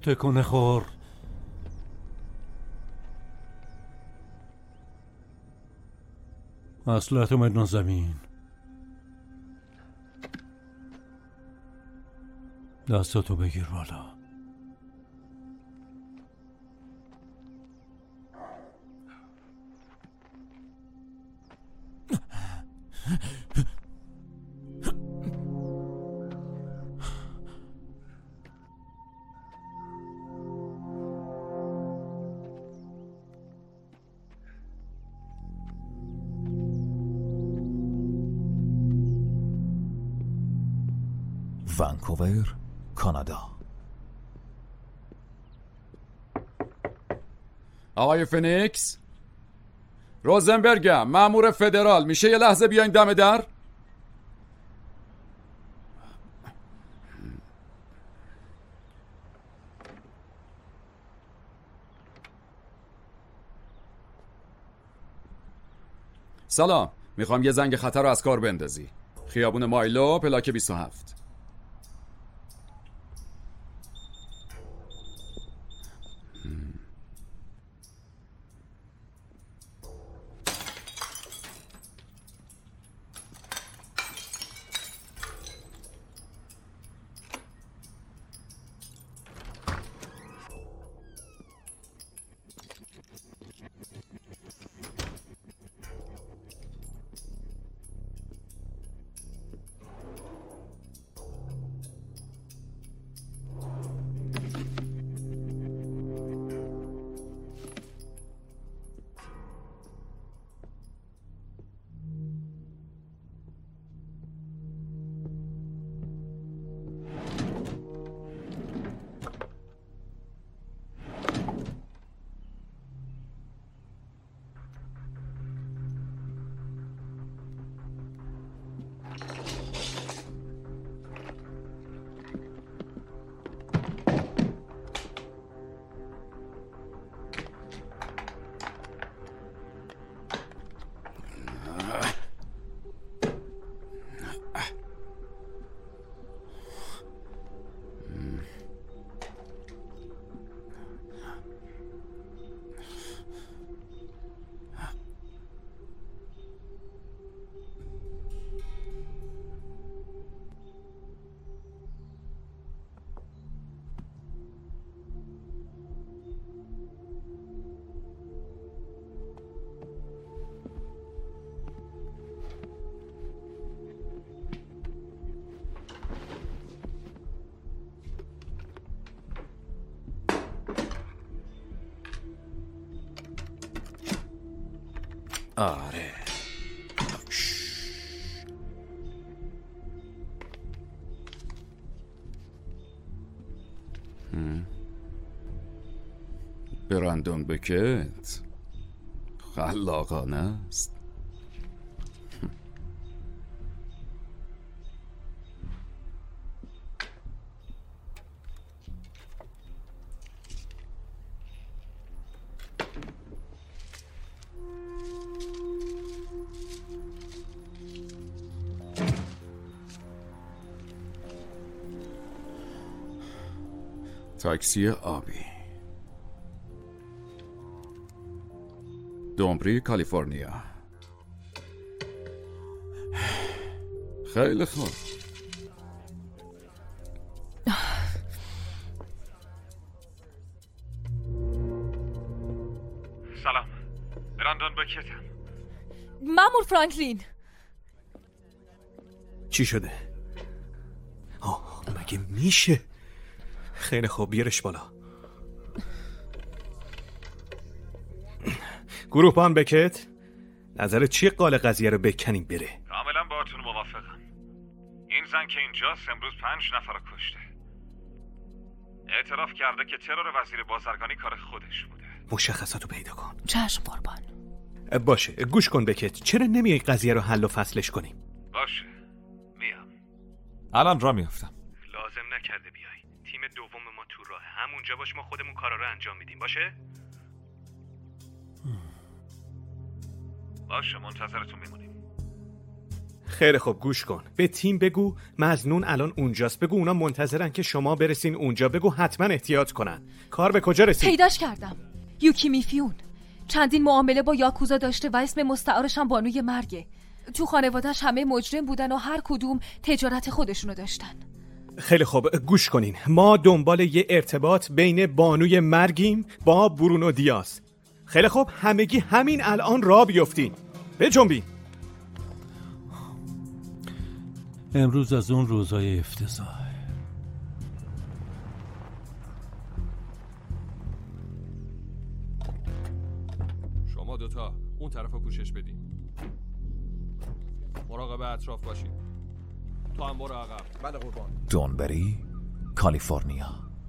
O: تکونه خور. اسلحه‌تو بدون زمین. دستاتو بگیر بالا.
A: ونکوور، کانادا.
H: آقای فینیکس، روزنبرگم، مأمور فدرال، میشه یه لحظه بیاین دم در؟ سلام، میخوام یه زنگ خطر رو از کار بندازی. خیابون مایلو، پلاک 27. آره. براندون بکت خلاقانه است. تاکسی آبی، دونبری، کالیفرنیا. خیلی خوب.
P: سلام، براندون بکتم.
E: مأمور فرانکلین.
D: چی شده؟ مگه میشه؟ خیلی خوب، بیارش بالا. گروهبان بکت، نظر چی قال قضیه رو بکنیم بره؟
P: کاملا باهاتون موافقم. این زن که اینجاست امروز 5 نفر رو کشته. اعتراف کرده که ترور وزیر بازرگانی کار خودش بوده.
D: مشخصاتو پیدا کن.
E: چشم قربان.
D: باشه، گوش کن بکت، چرا نمیای قضیه رو حل و فصلش کنیم؟
P: باشه، میام.
A: الان را میافتم.
S: لازم نکرده بیای. تیم دوم ما تو راه، همونجا باش، ما خودمون کارا رو انجام میدیم. باشه؟
P: باشه، منتظرتون میمونیم.
D: خیلی خوب گوش کن. به تیم بگو مظنون الان اونجاست. بگو اونا منتظرن که شما برسین اونجا. بگو حتما احتیاط کنن. کار به کجا رسید؟
E: پیداش کردم. یوکی میفیون چندین معامله با یاکوزا داشته و اسم مستعارش هم بانوی مرگه. تو خانواده‌اش همه مجرم بودن و هر کدوم تجارت خودشونو داشتن.
D: خیلی خوب گوش کنین. ما دنبال یه ارتباط بین بانوی مرگیم با برونو دیاز. خیلی خوب همگی همین الان راه بیفتین. بجنبین.
O: امروز از اون روزای افتضاح.
L: شما دوتا اون طرف پوشش بدین. مراقب اطراف باشید. تو هم برو عقب.
A: بله قربان. دونبری، کالیفرنیا.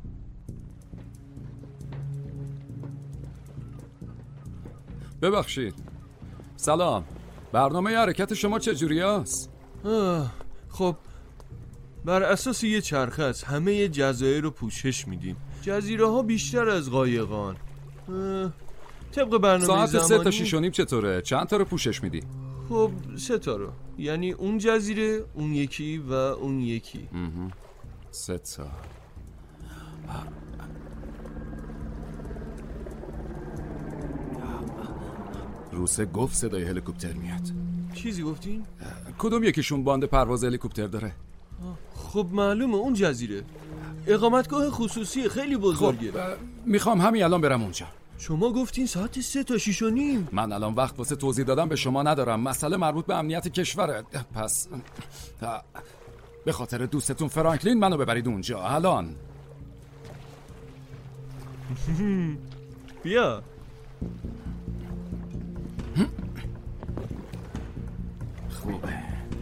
H: ببخشید. سلام. برنامه حرکت شما چجوری است؟
G: خب بر اساس یه چرخه از همه جزایر رو پوشش میدیم. جزیره ها بیشتر از قایقان. طبق برنامه
H: ساعت 3 تا 6 و نیم چطوره؟ چند تا رو پوشش میدی؟
G: خب 3 تا رو. یعنی اون جزیره، اون یکی و اون یکی.
H: 3 تا. روسه گفت صدای هلیکوپتر میاد.
G: چیزی گفتین؟
H: کدوم یکیشون باند پرواز هلیکوپتر داره؟
G: خب معلومه اون جزیره اقامتگاه خصوصی خیلی بزرگه.
H: خب میخوام همین الان برم اونجا.
G: شما گفتین ساعت 3 تا 6 و نیم.
H: من الان وقت واسه توضیح دادن به شما ندارم. مسئله مربوط به امنیت کشوره. پس به خاطر دوستتون فرانکلین منو ببرید اونجا الان.
G: بیا.
H: خوبه.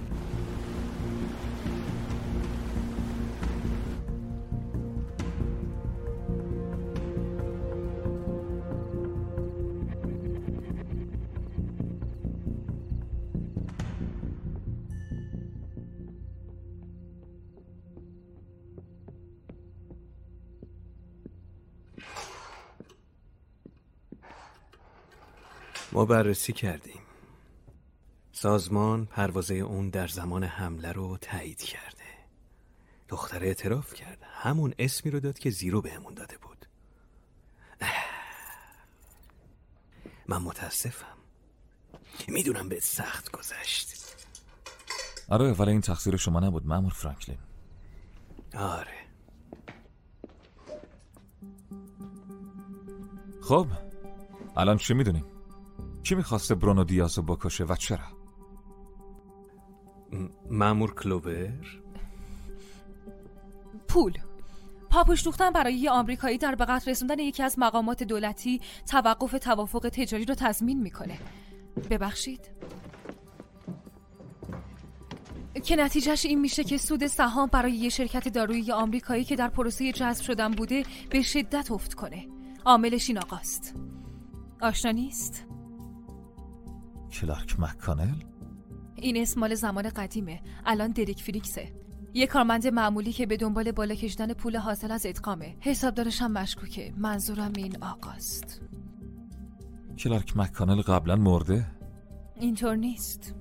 D: ما بررسی کردیم. سازمان پروازه اون در زمان حمله رو تایید کرده. دختره اعتراف کرد. همون اسمی رو داد که زیرو بهمون داده بود. من متاسفم. میدونم بهت سخت گذشت.
A: آره ولی این تقصیر شما نبود مأمور فرانکلین.
D: آره.
A: خب الان چی میدونیم؟ کی میخواسته برونو دیاز رو بکشه و چرا؟
D: مأمور کلوور.
E: پول پاپوش دوختن برای یه آمریکایی در به قتل رسوندن یکی از مقامات دولتی توقف توافق تجاری رو تضمین میکنه. ببخشید که نتیجهش این میشه که سود سهام برای یه شرکت دارویی آمریکایی که در پروسه جذب شدن بوده به شدت افت کنه. عاملش این آقاست. آشنا نیست؟
A: کلارک مک‌کانل؟
E: این اسم مال زمان قدیمه. الان دریک فریکسه، یه کارمند معمولی که به دنبال بالا کشیدن پول حاصل از ادغامه. حسابدارش هم مشکوکه. منظورم این آقاست.
A: کلارک مک‌کانل قبلا مرده؟
E: اینطور نیست.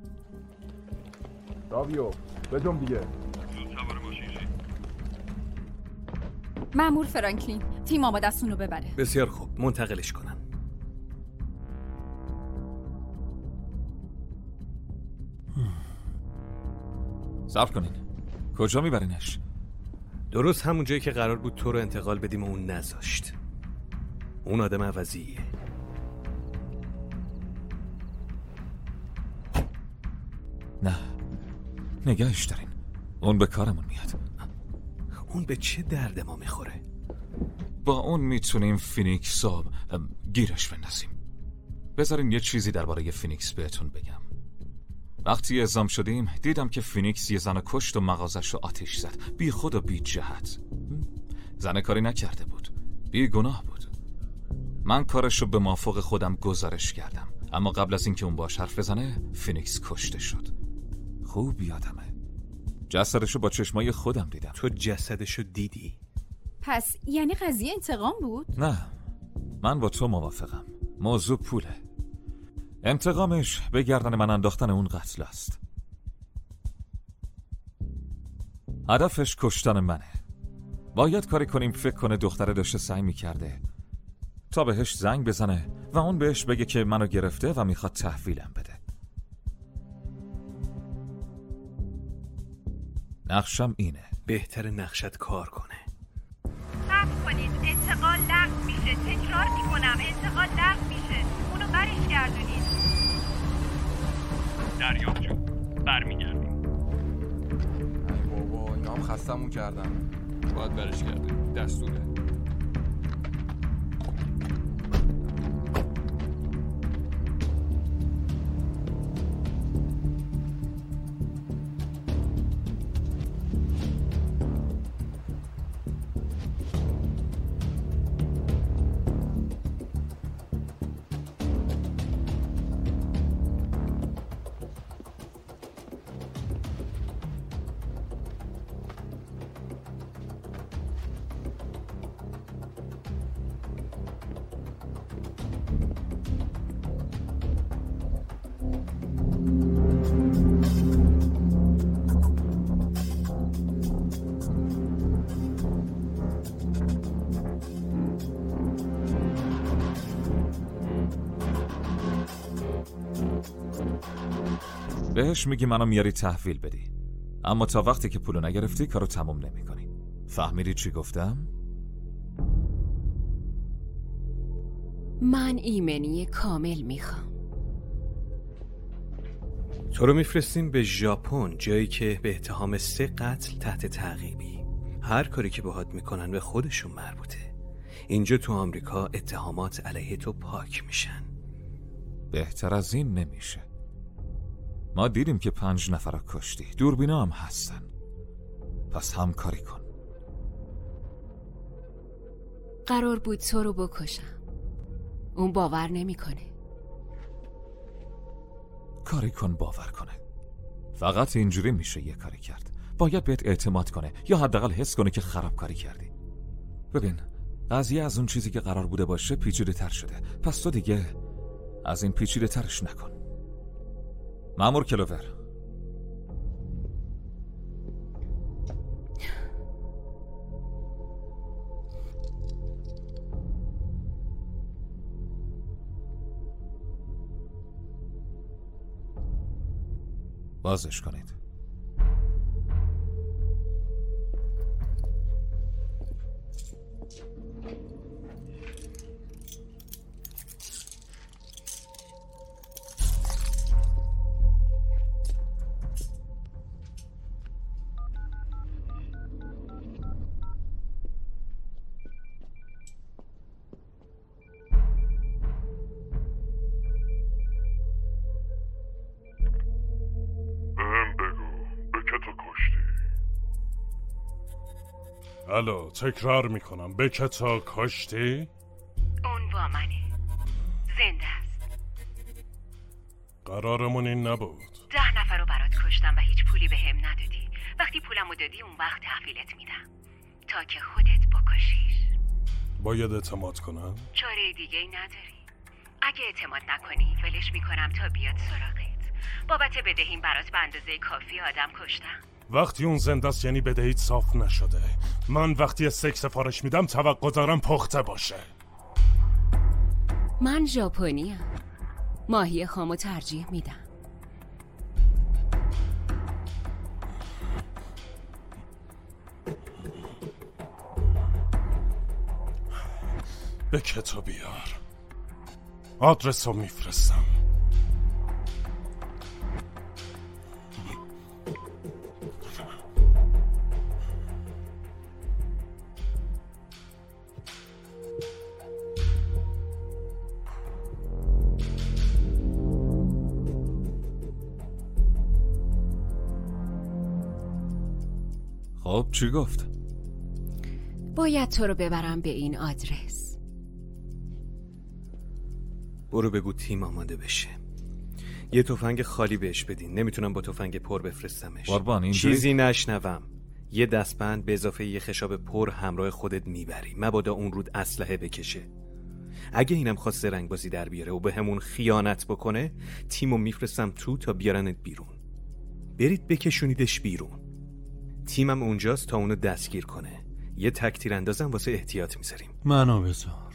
I: راویو بجنب دیگه.
K: مأمور فرانکلین، تیم آماده است اونو ببره.
D: بسیار خوب، منتقلش کنم.
A: صبر کنین. کجا میبرینش؟
D: درست همون جایی که قرار بود تو رو انتقال بدیم و اون نذاشت. اون آدم عوضیه.
A: نه نگهش دارین. اون به کارمون میاد.
D: اون به چه درد ما میخوره؟
A: با اون میتونیم فینیکس رو گیرش بندازیم. بذارین یه چیزی درباره فینیکس بهتون بگم. وقتی اعزام شدیم دیدم که فینیکس یه زن کشت و مغازش رو آتش زد. بی خود و بی جهت. زن کاری نکرده بود، بی گناه بود. من کارش رو به موافق خودم گزارش کردم، اما قبل از اینکه اون باهاش حرف بزنه فینیکس کشته شد. خوب یادمه. جسدش رو با چشمای خودم دیدم.
D: تو جسدش رو دیدی؟
K: پس یعنی قضیه انتقام بود؟
A: نه، من با تو موافقم. موضوع پوله. انتقامش به گردن من انداختن اون قتل است. هدفش کشتن منه. باید کاری کنیم فکر کنه دختره داشته سعی میکرده تا بهش زنگ بزنه و اون بهش بگه که منو گرفته و میخواد تحویلم بده. نقشم اینه.
D: بهتر نقشت کار کنه.
C: صبر کنید، انتقال لغو میشه. تکرار میکنم، انتقال لغو میشه. اونو برش گردونید.
L: دریاب جون برمیگردیم.
M: ای بابا اینا هم خستمون کردن.
L: باید برش گردیم، دستوره.
A: بهش میگی منو میاری تحویل بدی، اما تا وقتی که پولو نگرفتی کارو تموم نمی کنی. فهمیدی چی گفتم؟
R: من ایمنی کامل میخوام.
D: تو رو میفرستیم به ژاپن، جایی که به اتهام 3 قتل تحت تعقیبی. هر کاری که باهات میکنن به خودشون مربوطه. اینجا تو آمریکا اتهامات علیه تو پاک میشن.
A: بهتر از این نمیشه. ما دیدیم که 5 نفر رو کشتی. دوربینا هم هستن. پس همکاری کن.
R: قرار بود تو رو بکشم. اون باور نمیکنه.
A: کاری کن باور کنه. فقط اینجوری میشه یه کاری کرد. باید بهت اعتماد کنه یا حداقل حس کنه که خرابکاری کردی. ببین، قضیه از اون چیزی که قرار بوده باشه پیچیده تر شده. پس تو دیگه از این پیچیده ترش نکن. مأمور کلوور، بازش کنید.
F: الو، تکرار میکنم، بکتا کشتی؟
C: اون با منه، زنده است.
F: قرارمون این نبود.
C: 10 نفر رو برات کشتم و هیچ پولی به هم ندادی. وقتی پولمو دادی اون وقت تحویلت میدم تا که خودت بکشیش.
F: باید اعتماد کنم؟
C: چاره دیگه ای نداری. اگه اعتماد نکنی ولش میکنم تا بیاد سراغت. بابت بدهیم برات به اندازه کافی آدم کشتم.
F: وقتی اون زنده است یعنی بدهیت صاف نشده. من وقتی استیک سفارش میدم توقع دارم پخته باشه.
R: من ژاپنیم. ماهی خامو ترجیح میدم.
F: به کتاب بیار. آدرس رو میفرستم.
A: خب چی گفت؟
R: باید تو رو ببرم به این آدرس.
D: برو بگو تیم آماده بشه. یه تفنگ خالی بهش بدین. نمیتونم با تفنگ پر بفرستمش.
A: قربان این
D: چیزی نشنوم. یه دستبند به اضافه یه خشاب پر همراه خودت میبری، مبادا اون رود اسلحه بکشه. اگه اینم خواسته رنگ بازی در بیاره و به همون خیانت بکنه، تیمو میفرستم تو تا بیارنت بیرون. برید بکشونیدش بیرون. تیمم اونجاست تا اونو دستگیر کنه. یه تک تیراندازم واسه احتیاط میذاریم.
O: منو بذار.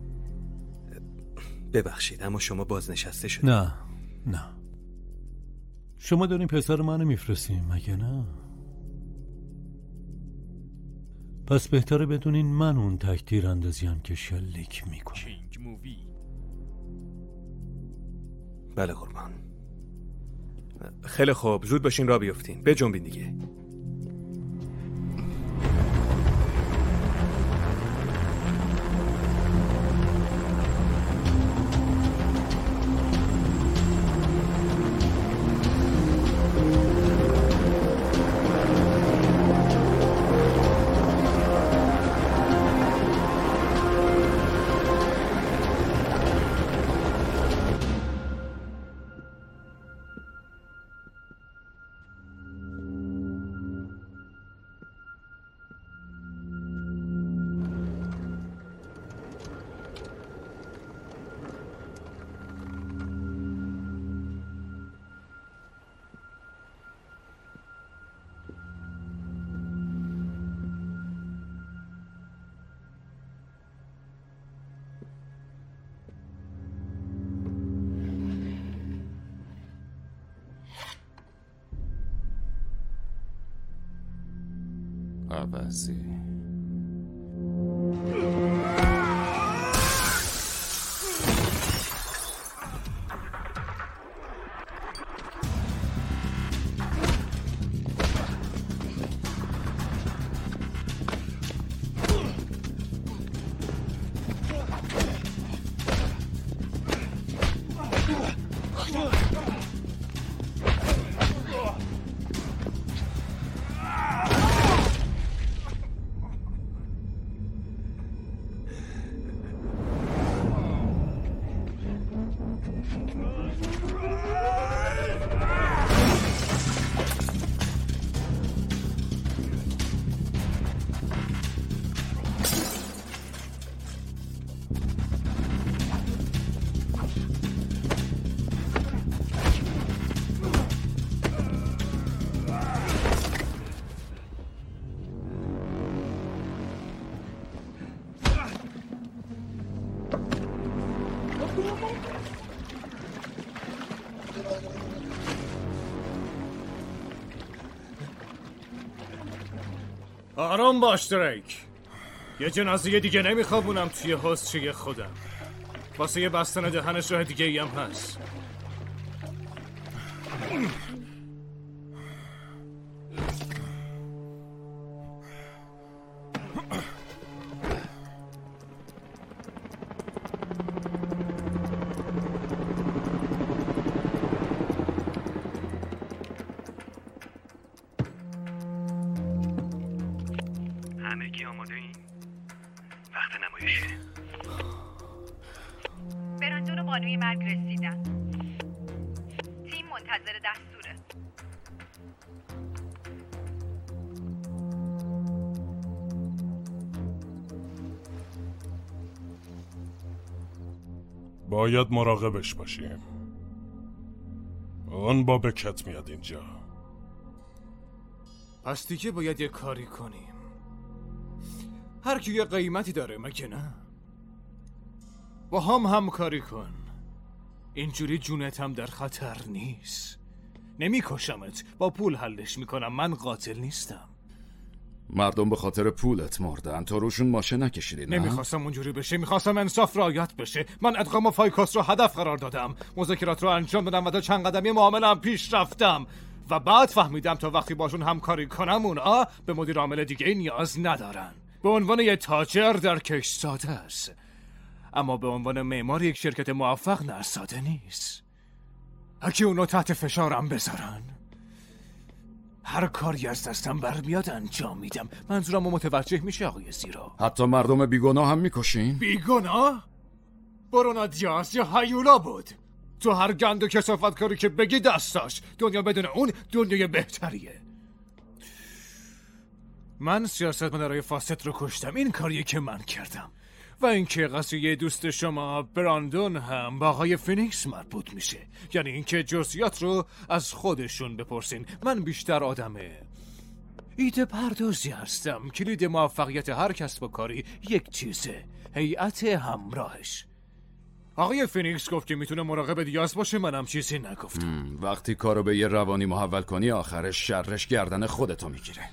D: ببخشید اما شما بازنشسته شدید.
O: نه شما دارین پسر منو میفرستین مگه نه؟ پس بهتره بدونین من اون تک تیراندازیم که شلیک میکنه.
B: کینگ مووی.
D: بله قربان. خیلی خوب، زود باشین راه بیافتین. بجنبین دیگه.
H: عباسی
J: آرام باش دریک. یه جنازه دیگه نمیخوابونم توی حوضچه خودم. واسه یه بستن دهنش راه دیگه ای هم هست.
S: همگی آماده این؟ وقت نمایشه.
C: براندون و بانوی مرگ رسیدن. تیم منتظر دستوره.
F: باید مراقبش باشیم. اون با بکت میاد اینجا.
J: پس دیگه باید یه کاری کنیم. هر کی یه قیمتی داره مگه نه؟ با هم همکاری کن. اینجوری جونت هم در خطر نیست. نمیکشمت، با پول حلش میکنم. من قاتل نیستم.
H: مردم به خاطر پولت مردن، تو روشون ماشه نکشیدی نه؟
J: نمیخواستم اونجوری بشه، میخواستم انصاف رعایت بشه. من ادغام فایکوس رو هدف قرار دادم، مذاکرات رو انجام دادم و تا چند قدمی معامله‌ام پیش رفتم و بعد فهمیدم تا وقتی باشون همکاری کنم اونا به مدیر عامل دیگه نیاز ندارن. به عنوان یه تاجر در کش ساده است، اما به عنوان معمار یک شرکت موفق نه ساده نیست. اگه اونو تحت فشارم بذارن، هر کاری از دستم برمیاد انجام میدم. منظورم رو متوجه میشه آقای زیرا؟
H: حتی مردم بیگناه هم میکشین؟
J: بیگناه؟ برونا دیاز یا هیولا بود. تو هر گند و کثافت کاری که بگی دستاش. دنیا بدون اون دنیای بهتریه. من سیاستمدارای فاسد رو کشتم. این کاریه که من کردم. و اینکه قضیه دوست شما براندون هم با آقای فینیکس مربوط میشه. یعنی اینکه جزئیات رو از خودشون بپرسین. من بیشتر آدم ایده پردازی هستم. کلید موفقیت هر کسب و کاری یک چیزه: هیئت همراهش. آقای فینیکس گفت که میتونه مراقب دیاز باشه، منم چیزی نگفتم.
H: وقتی کارو به یه روانی محول کنی آخرش شرش گردن خودتو میگیره.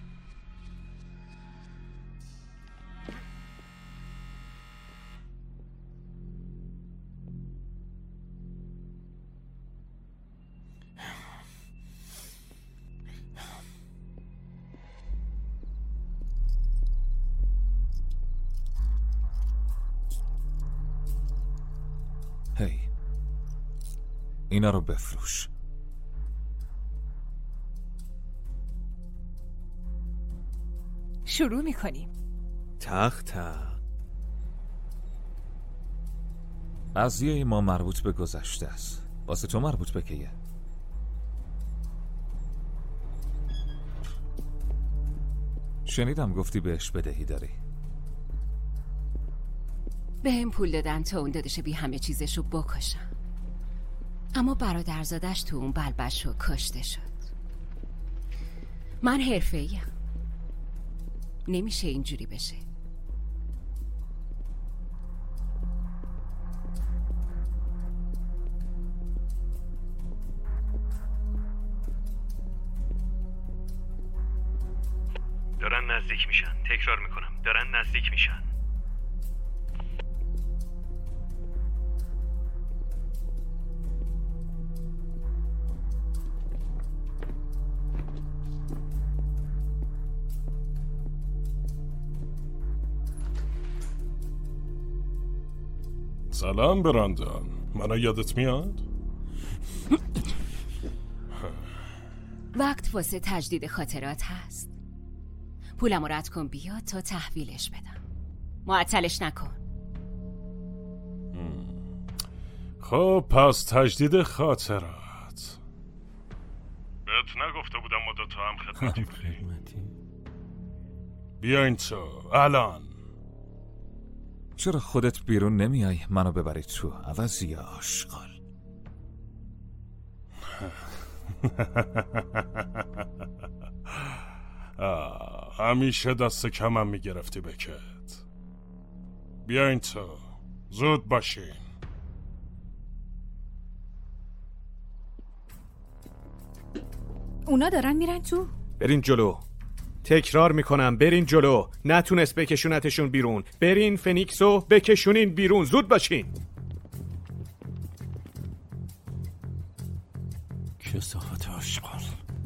A: هی، اینا رو بفروش.
E: شروع میکنیم.
D: تخت.
A: قضیه ما مربوط به گذشته است. واسه تو مربوط به کیه؟ شنیدم گفتی بهش بدهی داری.
R: به هم پول دادن تا اون دادش بی همه چیزشو بکشم، اما برادرزادش تو اون بلبشو کشته شد. من حرفه‌ایم، نمیشه اینجوری بشه.
S: دارن نزدیک میشن. تکرار میکنم، دارن نزدیک میشن.
F: سلام براندون، منو یادت میاد؟
R: وقت واسه تجدید خاطرات هست. پولمو رد کن بیا تا تحویلش بدم. معطلش نکن.
F: خب پس تجدید خاطرات. بهت نگفته بودم ما دوتا هم خدمتی بودیم؟ بیاین تو الان.
A: چرا خودت بیرون نمیای منو ببری تو عوضی آشغال؟
F: همیشه دست کمم میگرفتی بکت. بیاین تو، زود باشین.
K: اونا دارن میرن تو؟
D: برین جلو. تکرار میکنم برین جلو. نتونست بکشونتشون بیرون. برین فنیکسو بکشونین بیرون. زود باشین.
O: کثافت آشغال.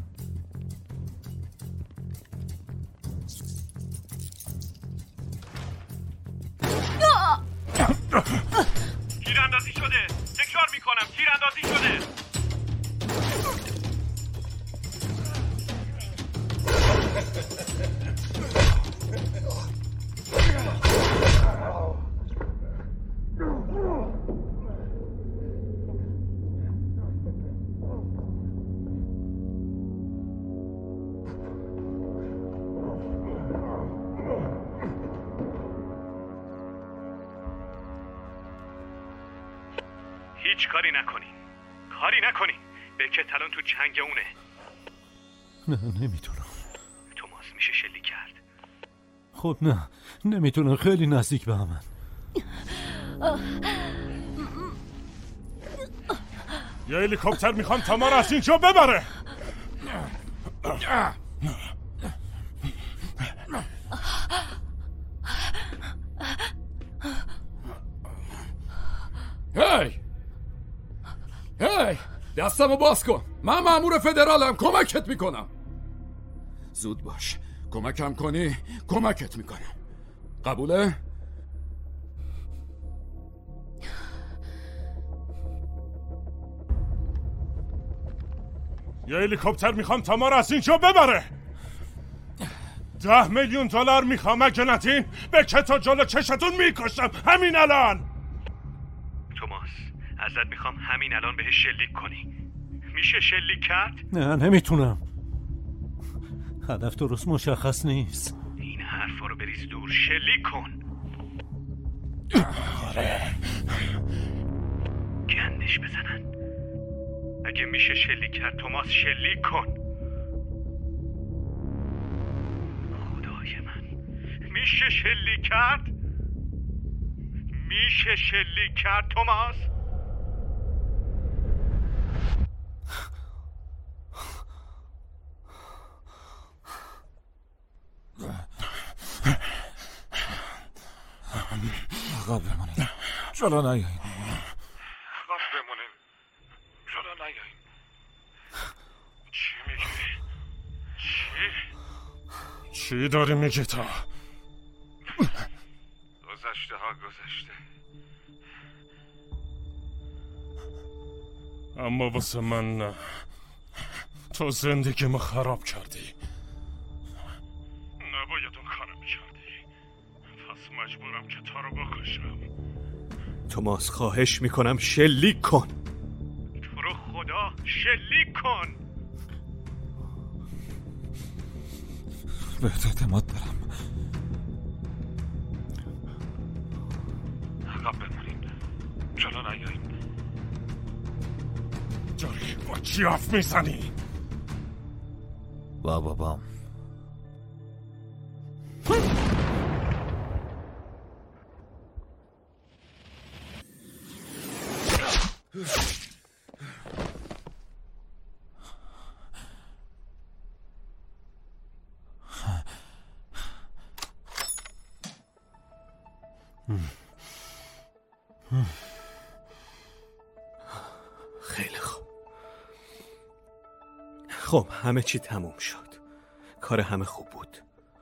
S: تیراندازی شده. تکرار میکنم تیراندازی شده. هیچ کاری نکنین. کاری نکنین. بکت الان تو چنگ اونه.
O: نه نمیتونم.
S: توماس میشه شلیک کرد.
O: خب نه نمیتونم، خیلی نزدیک به همن.
F: یه هلیکوپتر میخوام تا ما رو از اینجا ببره.
H: هی دستمو باز کن. من مأمور فدرالم، کمکت میکنم. زود باش، کمکم کنی کمکت میکنم. قبوله؟
F: یه هلیکوپتر میخوام تا ما رو از اینجا ببره. 10 میلیون دلار میخوام. اگه ندین بکتو جلو چشتون میکشم همین الان.
S: توماس ازت میخوام همین الان بهش شلیک کنی. میشه شلیک کرد؟
O: نه نمیتونم. هدف درست مشخص نیست.
S: این حرفا رو بریز دور. شلیک کن.
F: آره
S: گندش بزنن. اگه میشه شلیک کرد توماس شلیک کن. میشه شلیک کرد؟ میشه شلیک کرد توماس؟
A: عقب بمانید، جلو نیایید.
S: عقب بمونیم، جلو نیایید. چی میگی؟
L: چی داری میگی تا؟
S: گذشته ها گذشته،
L: اما واسه من نه. تو زندگیمو خراب کردی.
S: نباید اون کارو میکردی، پس مجبورم که تا رو بکشم.
D: توماس خواهش میکنم شلیک کن.
S: تو رو خدا شلیک کن.
A: بهت اعتماد دارم.
S: عقب بمونین، جلو نیایین.
L: جاری با چی حرف میزنی؟
A: با بابام.
D: خیلی خوب. خب همه چی تموم شد. کار همه خوب بود.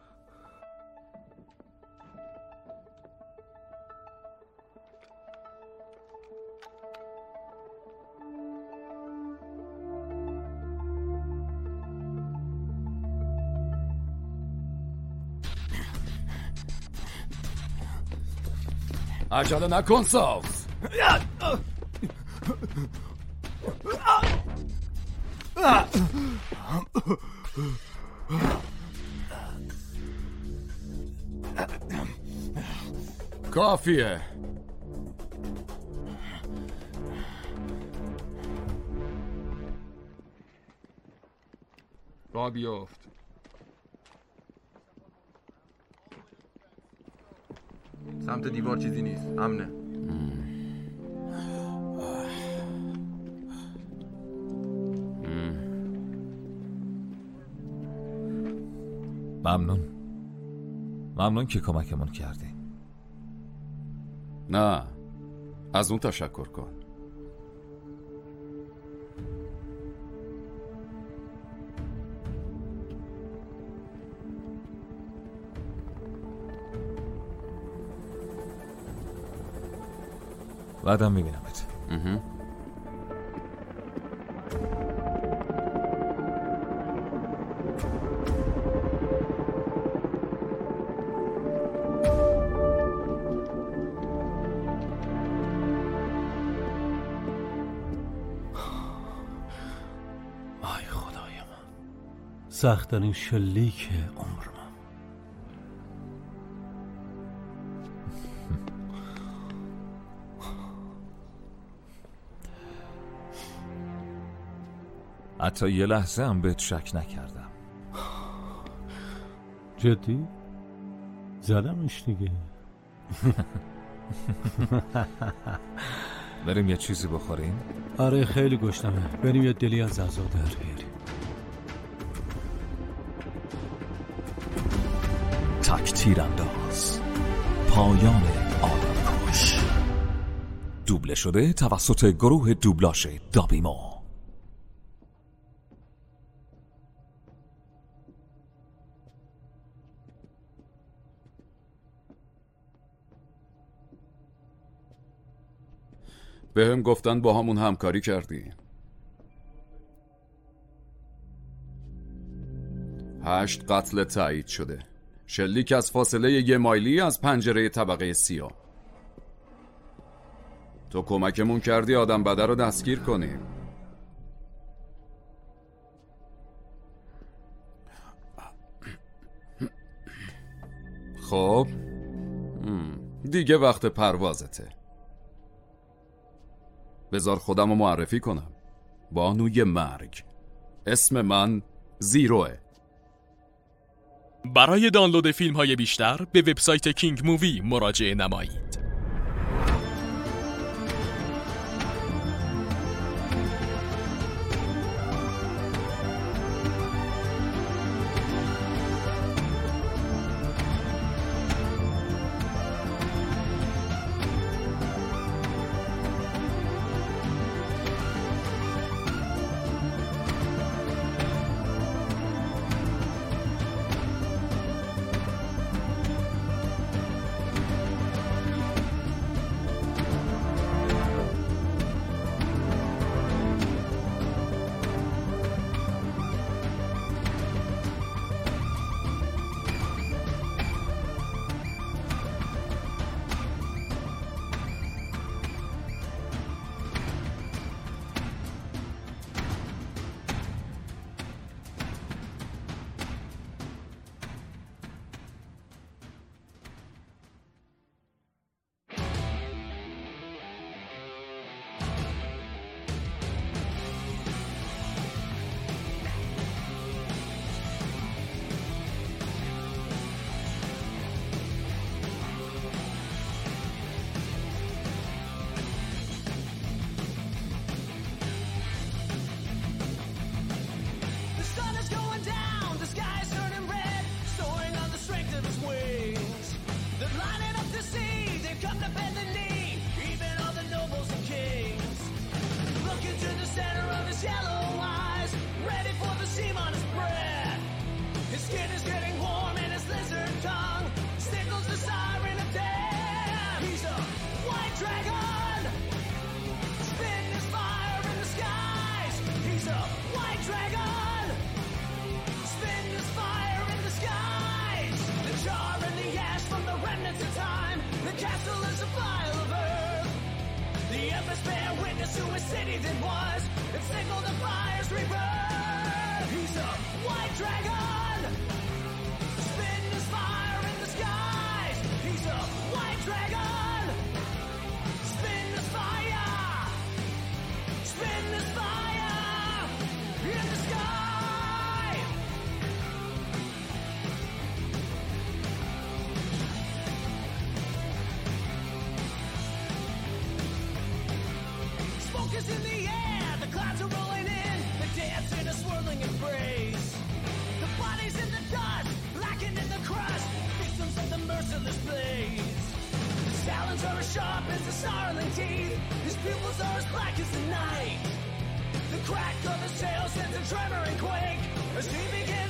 H: عجله نکن ساوز. کافیه.
N: را بیافت.
M: سمت دیوار چیزی نیست، امنه.
A: ممنون که کمکمون کردی.
H: نه، از اون تشکر کن.
A: بعدم میبینمت.
O: آی خدای من، سخت‌ترین شلیک عمرم.
A: حتی یه لحظه هم بهت شک نکردم.
O: جدی؟ زدمش دیگه.
A: بریم یه چیزی بخوریم؟
O: آره خیلی گشنمه. بریم یه دلی از غذا در بیاریم.
A: تک تیرانداز، پایان آدمکش. دوبله شده توسط گروه دوبلاژ دابیمو.
H: بهم گفتن با همون همکاری کردی. 8 قتل تایید شده. شلیک از فاصله 1 مایلی از پنجره طبقه 30. تو کمکمون کردی آدم بده رو دستگیر کنیم. خب دیگه وقت پروازته. بذار خودم رو معرفی کنم. بانوی مرگ. اسم من زیروه.
B: برای دانلود فیلم‌های بیشتر به وبسایت کینگ مووی مراجعه نمایید.
T: Sharp as the snarling teeth, his pupils are as black as the night. The crack of his tail sends a tremor and quake as he begins